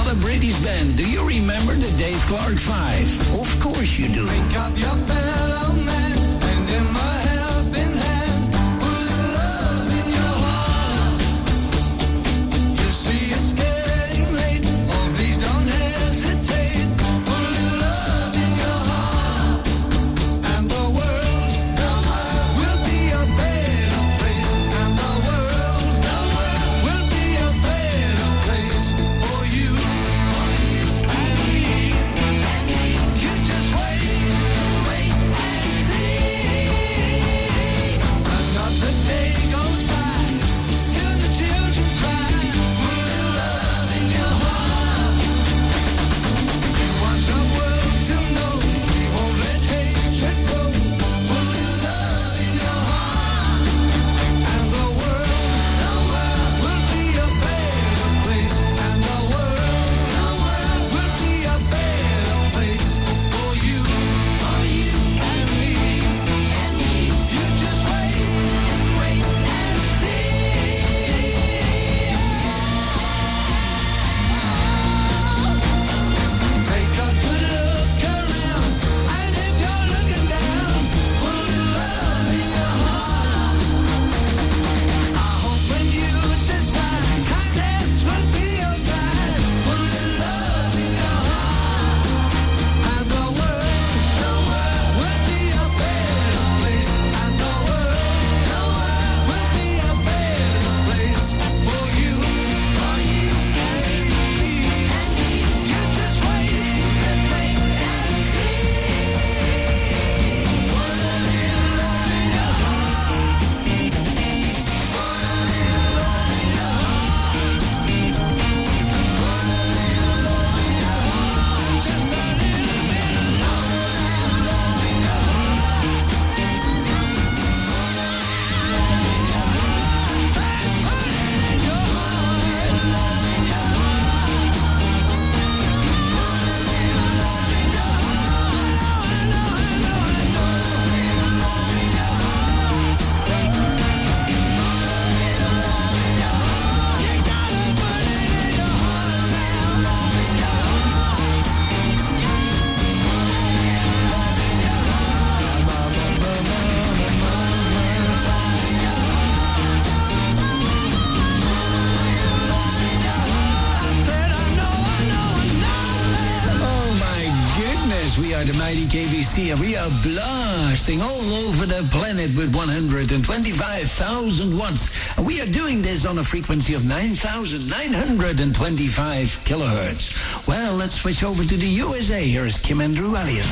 a British band. Do you remember the Dave Clark Five? Of course you do. Pick up your fellow man, and in my helping hand, put a love in your heart. You see it's getting late, oh please don't hesitate. Put a love in your heart, and the world, the world will be a better place. And the world, the world will be a better place for you and me. You just wait, wait and see. Another day goes by, still the children cry. Put a love in your heart. We want the world to know we won't let hatred go. Put a love in your heart, and the world, the world will be a better place. And the world, the world will be a better place for you, for you and me, and me. You just wait, wait and see. Take a good look around, and if you're looking down, put a love in your heart. I hope when you decide kindness will be your guide, put a love in your heart, and the world, the world will be a better place, and the world, the world will be a better place for you, for you and me, and me. You just wait, just wait and see. Put a little love in your heart. Put a little love in your heart. Put a little love in your heart. Just a little bit of love, love in your heart. Put a little love in your heart. Say, put it in your heart. Love in your heart. Put a little love in your heart. I know, I know, I know, I know. Put a little love in your heart. Put a little love in your heart. You gotta put it in your heart now. Love in your heart. Put a little love in your heart. Mama, mama, mama, love in your heart. I said I know, I know, I know. Oh my goodness, we are the mighty K B C and we are blasting all over the planet with one hundred twenty-five thousand watts. And we are doing this on a frequency of nine thousand nine hundred twenty-five kilohertz. Well, let's switch over to the U S A. Here is Kim Andrew Elliott.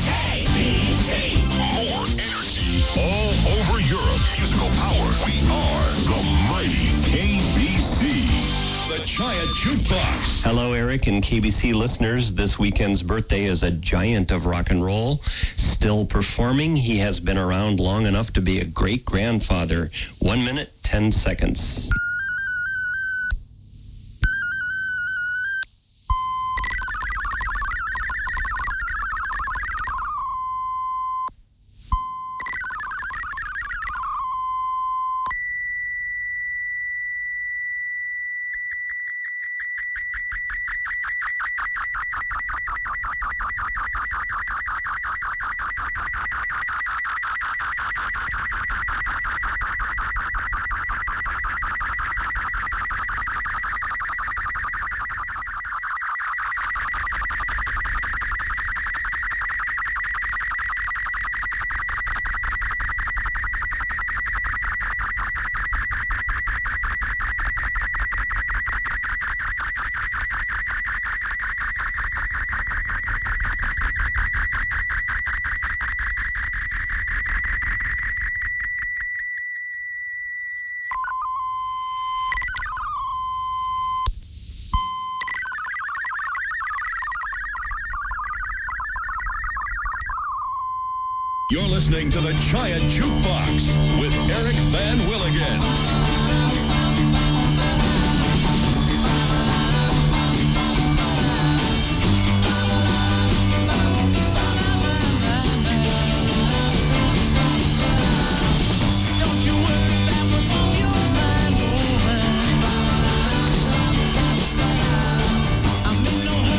More energy all over Europe. Musical power. We are the mighty K B C. The Giant Jukebox. Hello, Eric and K B C listeners. This weekend's birthday is a giant of rock and roll. Still performing. He has been around long enough to be a great grandfather. One minute, ten seconds. You're listening to the Giant Jukebox with Eric Van Willigan. I'm in no hurry.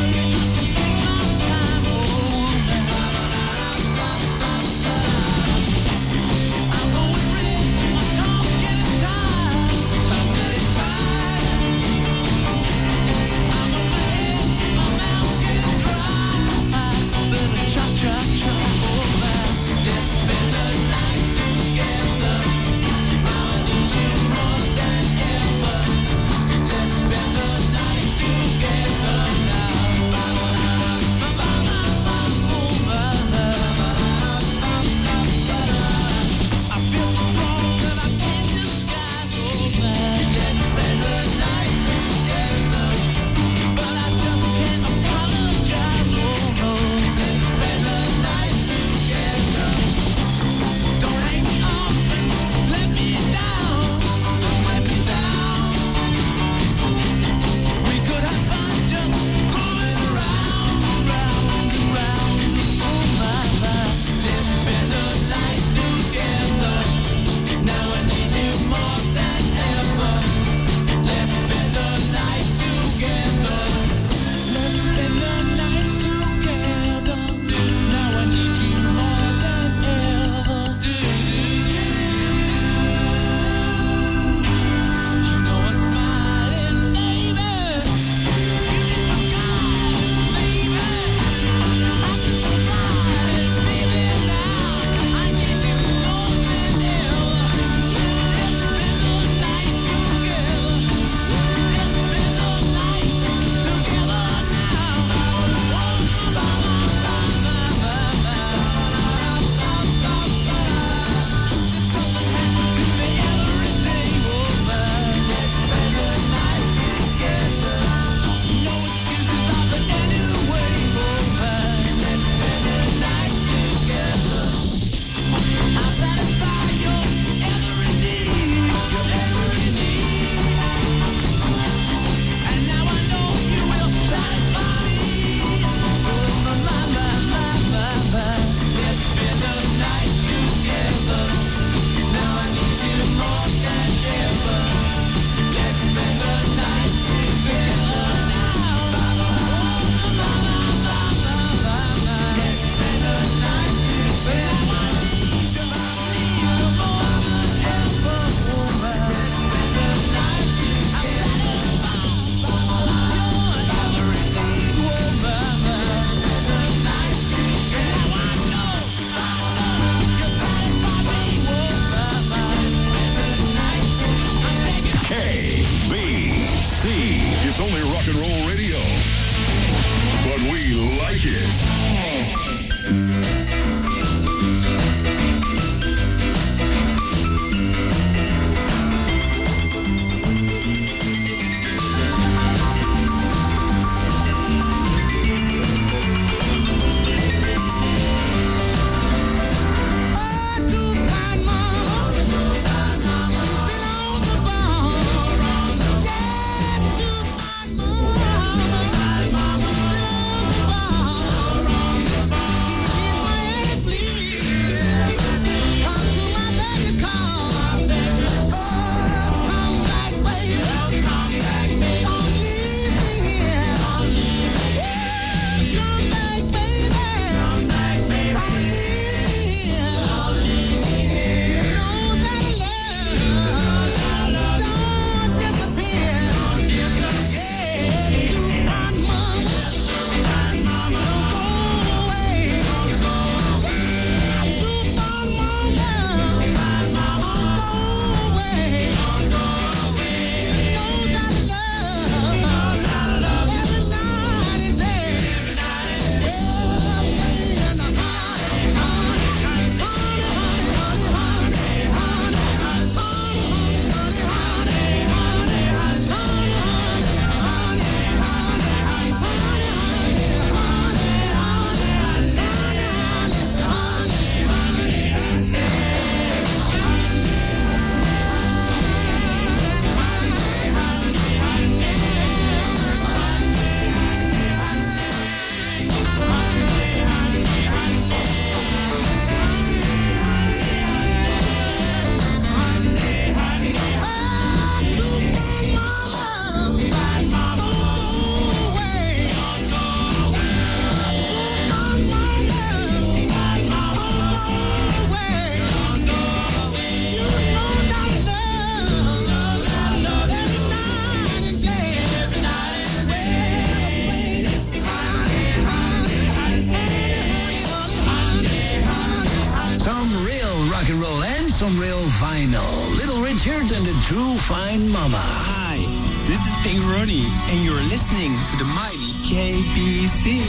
some real vinyl. Little Richard and the True Fine Mama. Hi, this is Pink Rooney, and you're listening to the mighty K B C.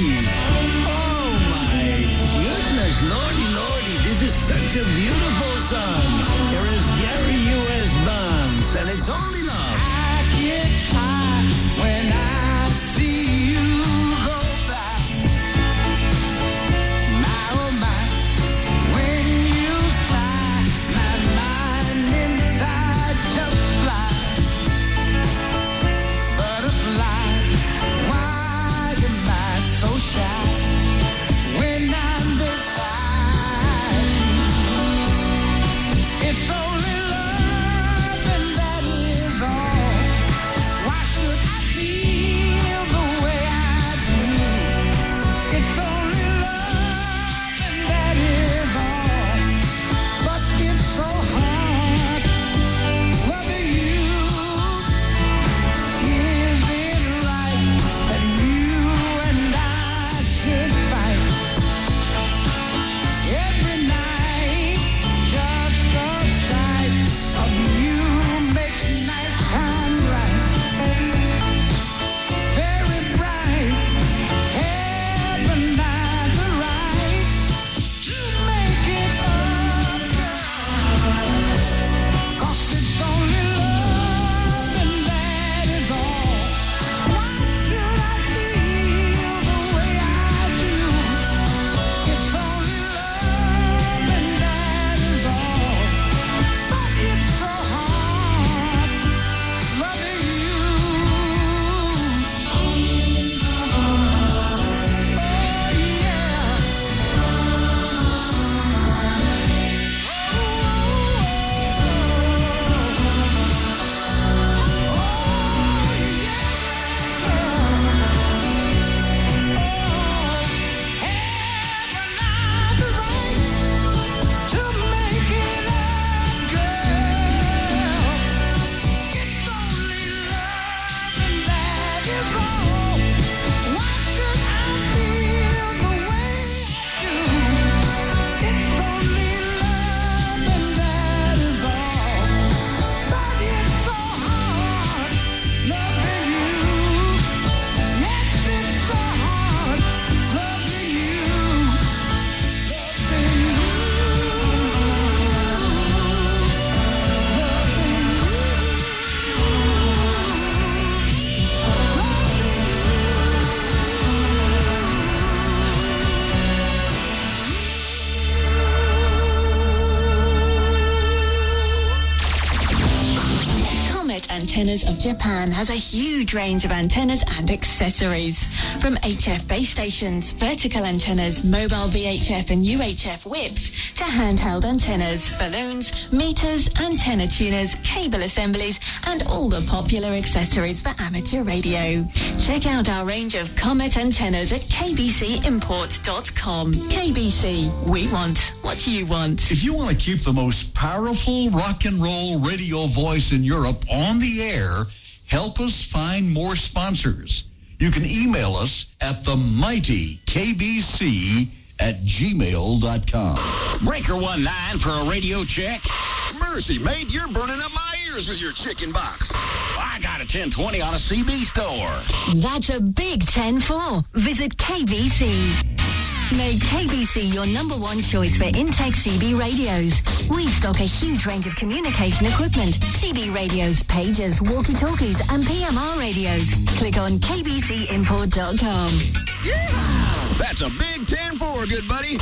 Oh my goodness, lordy, lordy, this is such a beautiful song. Here is Gary U S Bonds, and it's Only Love. I get high when I see you go by. My oh my, when you sigh, my mind inside just flies. Butterfly, why am I so shy when I'm beside you? It's only love, and that is and has a huge range of antennas and accessories. From H F base stations, vertical antennas, mobile V H F and U H F whips, to handheld antennas, balloons, meters, antenna tuners, cable assemblies, and all the popular accessories for amateur radio. Check out our range of Comet antennas at k b c import dot com. K B C, we want what you want. If you want to keep the most powerful rock and roll radio voice in Europe on the air, help us find more sponsors. You can email us at the mighty K B C at gmail dot com. Breaker one nine for a radio check. Mercy, mate, you're burning up my ears with your chicken box. I got a ten twenty on a C B store. That's a big ten four. Visit K B C. Make K B C your number one choice for in-tech C B radios. We stock a huge range of communication equipment. C B radios, pagers, walkie-talkies, and P M R radios. Click on k b c import dot com. Yeah! That's a big ten four, good buddy.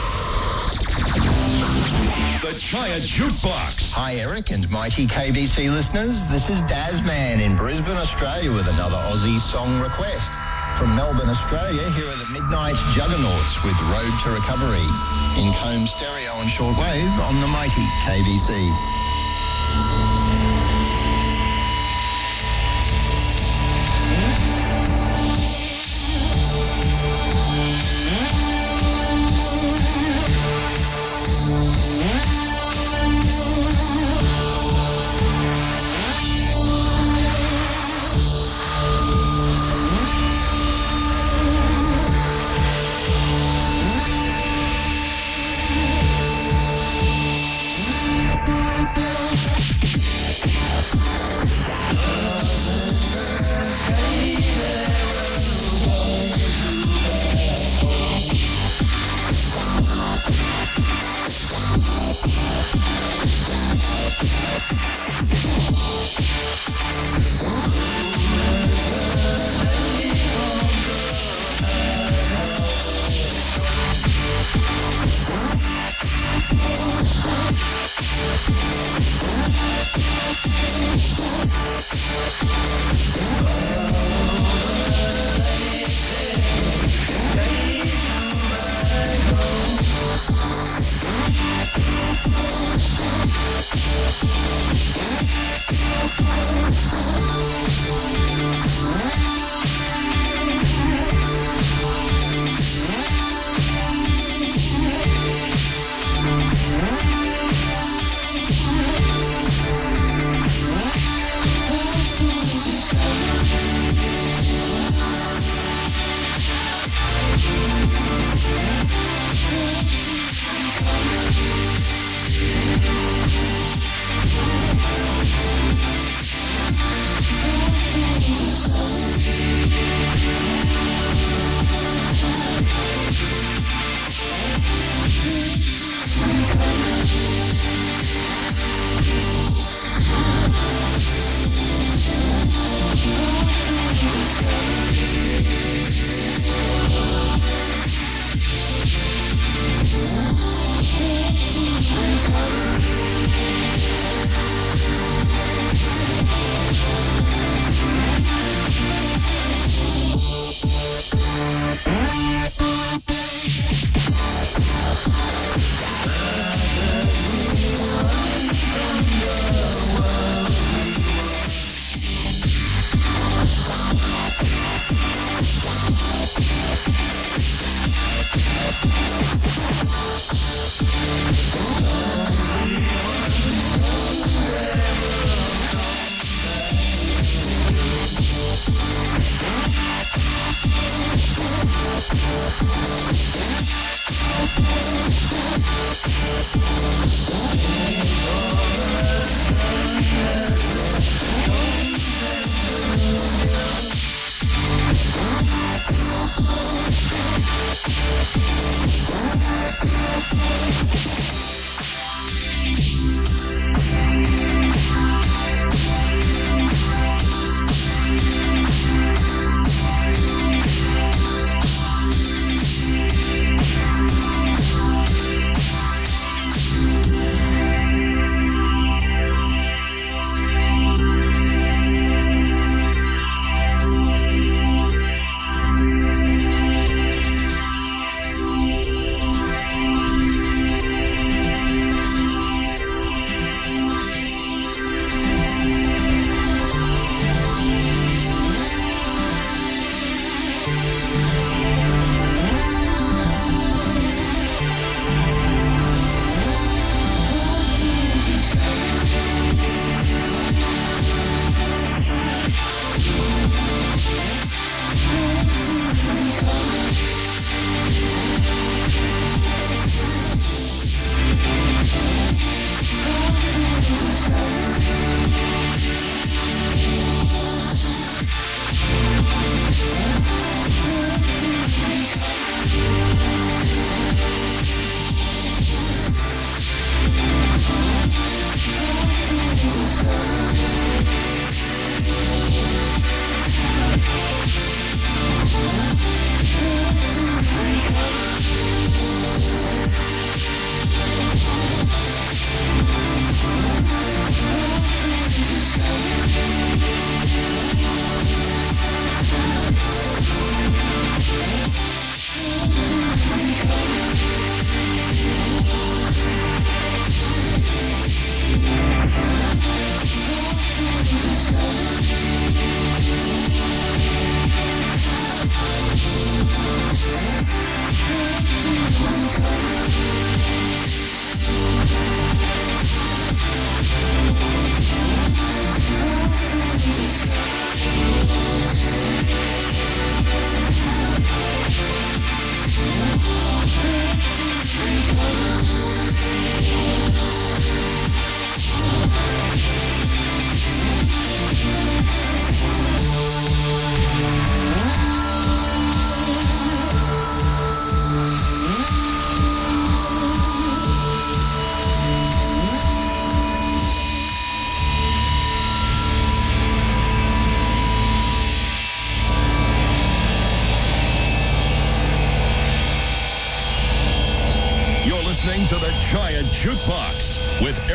The Giant Jukebox. Hi, Eric and mighty K B C listeners. This is Daz Man in Brisbane, Australia, with another Aussie song request. From Melbourne, Australia, here are the Midnight Juggernauts with Road to Recovery in Comb Stereo and Shortwave on the mighty K B C.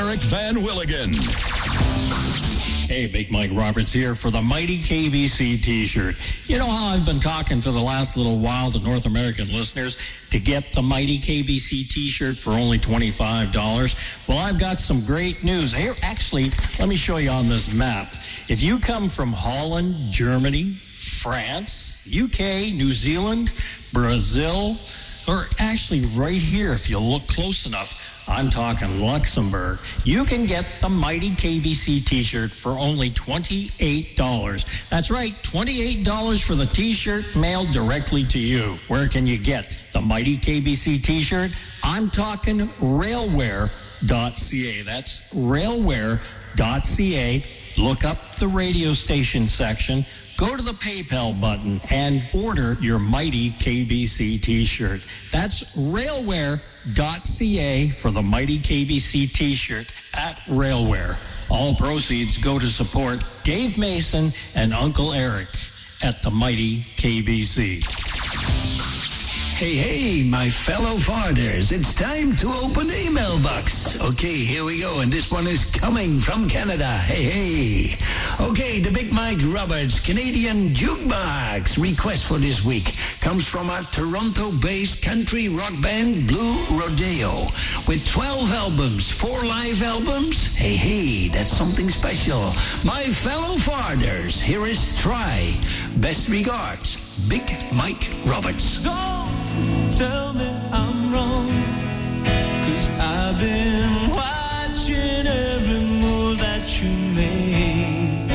Eric Van Willigan. Hey, Big Mike Roberts here for the Mighty K B C T-shirt. You know how I've been talking for the last little while to North American listeners to get the Mighty K B C T-shirt for only twenty-five dollars? Well, I've got some great news. Here, actually, let me show you on this map. If you come from Holland, Germany, France, U K, New Zealand, Brazil, or actually right here, if you look close enough, I'm talking Luxembourg, you can get the Mighty K B C T-shirt for only twenty-eight dollars. That's right, twenty-eight dollars for the T-shirt mailed directly to you. Where can you get the Mighty K B C T-shirt? I'm talking railwear dot c a. That's railwear dot c a. Look up the radio station section. Go to the PayPal button and order your Mighty K B C T-shirt. That's railwear dot c a for the Mighty K B C T-shirt at Railwear. All proceeds go to support Dave Mason and Uncle Eric at the Mighty K B C. Hey, hey, my fellow farders, it's time to open the email box. Okay, here we go, and this one is coming from Canada. Hey, hey. Okay, the Big Mike Roberts Canadian Jukebox request for this week comes from our Toronto-based country rock band Blue Rodeo. With twelve albums, four live albums, hey, hey, that's something special. My fellow farders, here is Try. Best regards, Big Mike Roberts. Tell me I'm wrong, 'cause I've been watching every move that you make.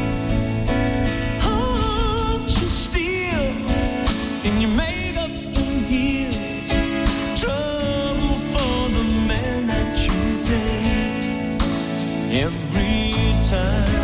Aren't you still in your makeup and heels? Trouble for the man that you take. Every time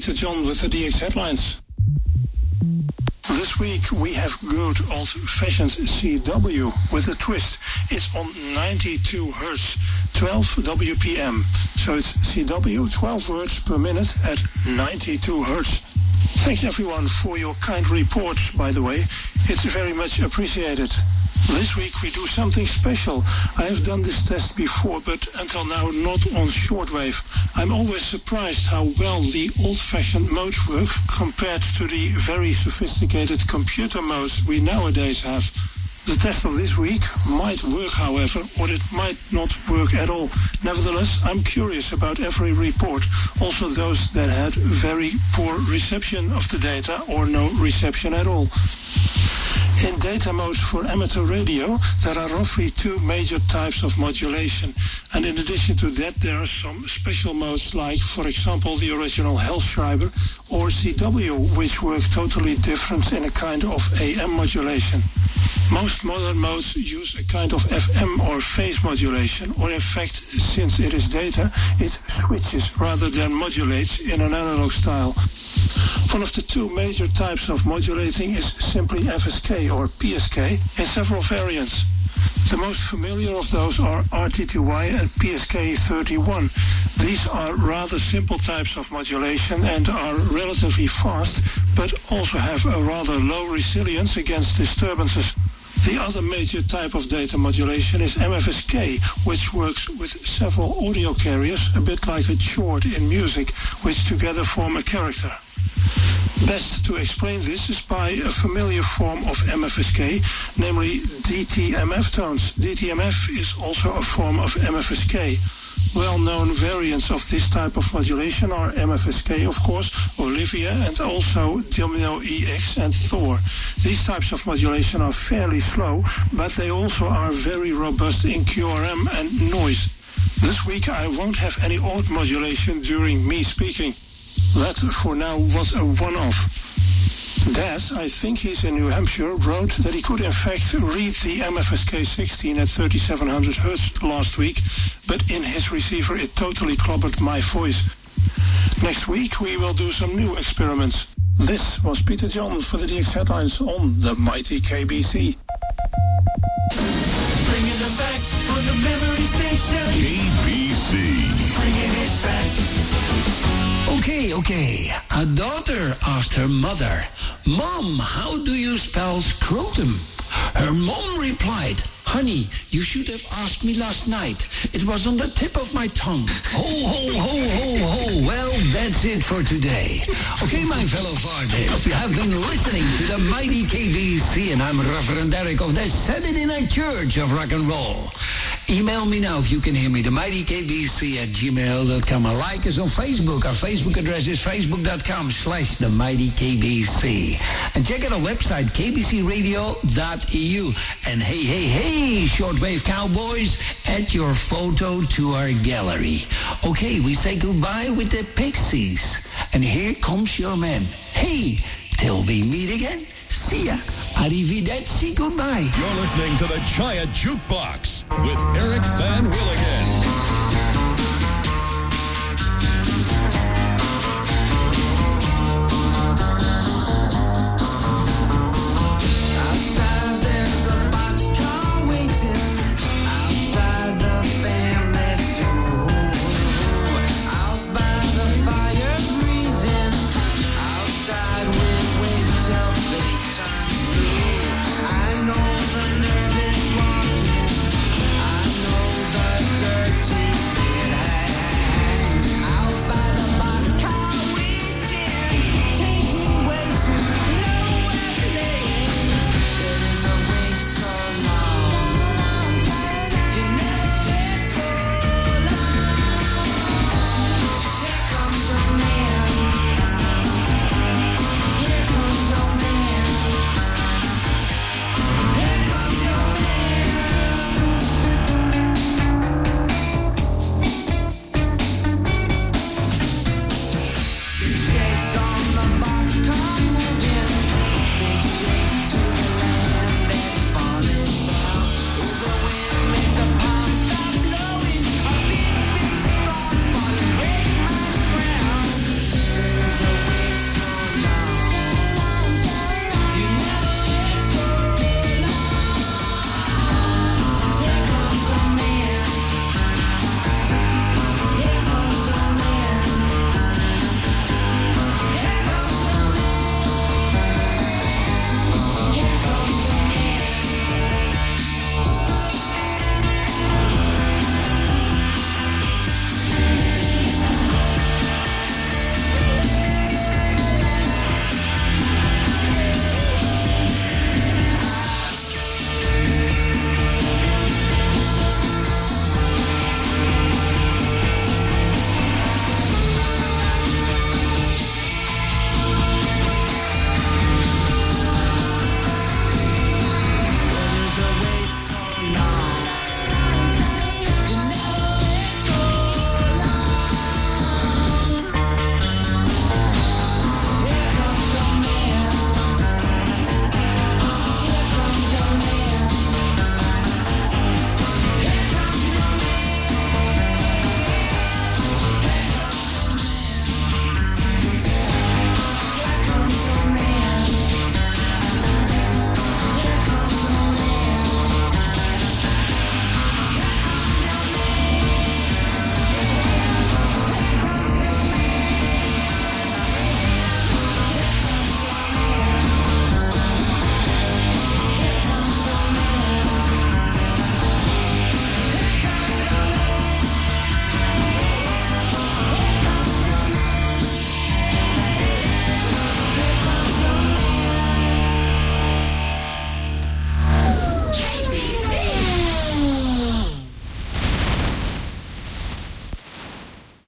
Peter John with the D X headlines. This week we have good old-fashioned C W with a twist. It's on ninety-two hertz, twelve W P M. So it's C W, twelve words per minute at ninety-two hertz. Thanks everyone for your kind reports, by the way. It's very much appreciated. This week we do something special. I have done this test before, but until now not on shortwave. I'm always surprised how well the old-fashioned modes work compared to the very sophisticated computer modes we nowadays have. The test of this week might work, however, or it might not work at all. Nevertheless, I'm curious about every report, also those that had very poor reception of the data or no reception at all. In data modes for amateur radio, there are roughly two major types of modulation. And in addition to that, there are some special modes like, for example, the original Hellschreiber or C W, which work totally different in a kind of A M modulation. Most modern modes use a kind of F M or phase modulation, or in fact, since it is data, it switches rather than modulates in an analog style. One of the two major types of modulating is simply F S K or P S K in several variants. The most familiar of those are R T T Y and P S K thirty-one. These are rather simple types of modulation and are relatively fast, but also have a rather low resilience against disturbances. The other major type of data modulation is M F S K, which works with several audio carriers, a bit like a chord in music, which together form a character. Best to explain this is by a familiar form of M F S K, namely D T M F tones. D T M F is also a form of M F S K. Well-known variants of this type of modulation are M F S K, of course, Olivia, and also Domino E X and Thor. These types of modulation are fairly slow, but they also are very robust in Q R M and noise. This week I won't have any odd modulation during me speaking. That, for now, was a one-off. Daz, I think he's in New Hampshire, wrote that he could in fact read the M F S K sixteen at thirty-seven hundred hertz last week, but in his receiver it totally clobbered my voice. Next week we will do some new experiments. This was Peter John for the D X headlines on the mighty K B C. Bringing it back on the memory station. K B C. Bringing it back. Okay, okay. A daughter asked her mother, "Mom, how do you spell scrotum?" Her mom replied, "Honey, you should have asked me last night. It was on the tip of my tongue." Ho, ho, ho, ho, ho. Well, that's it for today. Okay, my fellow farters, you have been listening to the mighty K B C, and I'm Reverend Derek of the Saturday Night Church of Rock and Roll. Email me now if you can hear me, the mighty K B C at gmail dot com. Or like us on Facebook. Our Facebook address is facebook.com slash the mighty KBC. And check out our website, k b c radio dot e u. And hey, hey, hey, shortwave cowboys, add your photo to our gallery. Okay, we say goodbye with the Pixies. And here comes your man. Hey, till we meet again. See ya. Arrivederci. Goodbye. You're listening to the Giant Jukebox with Eric Van Willigen.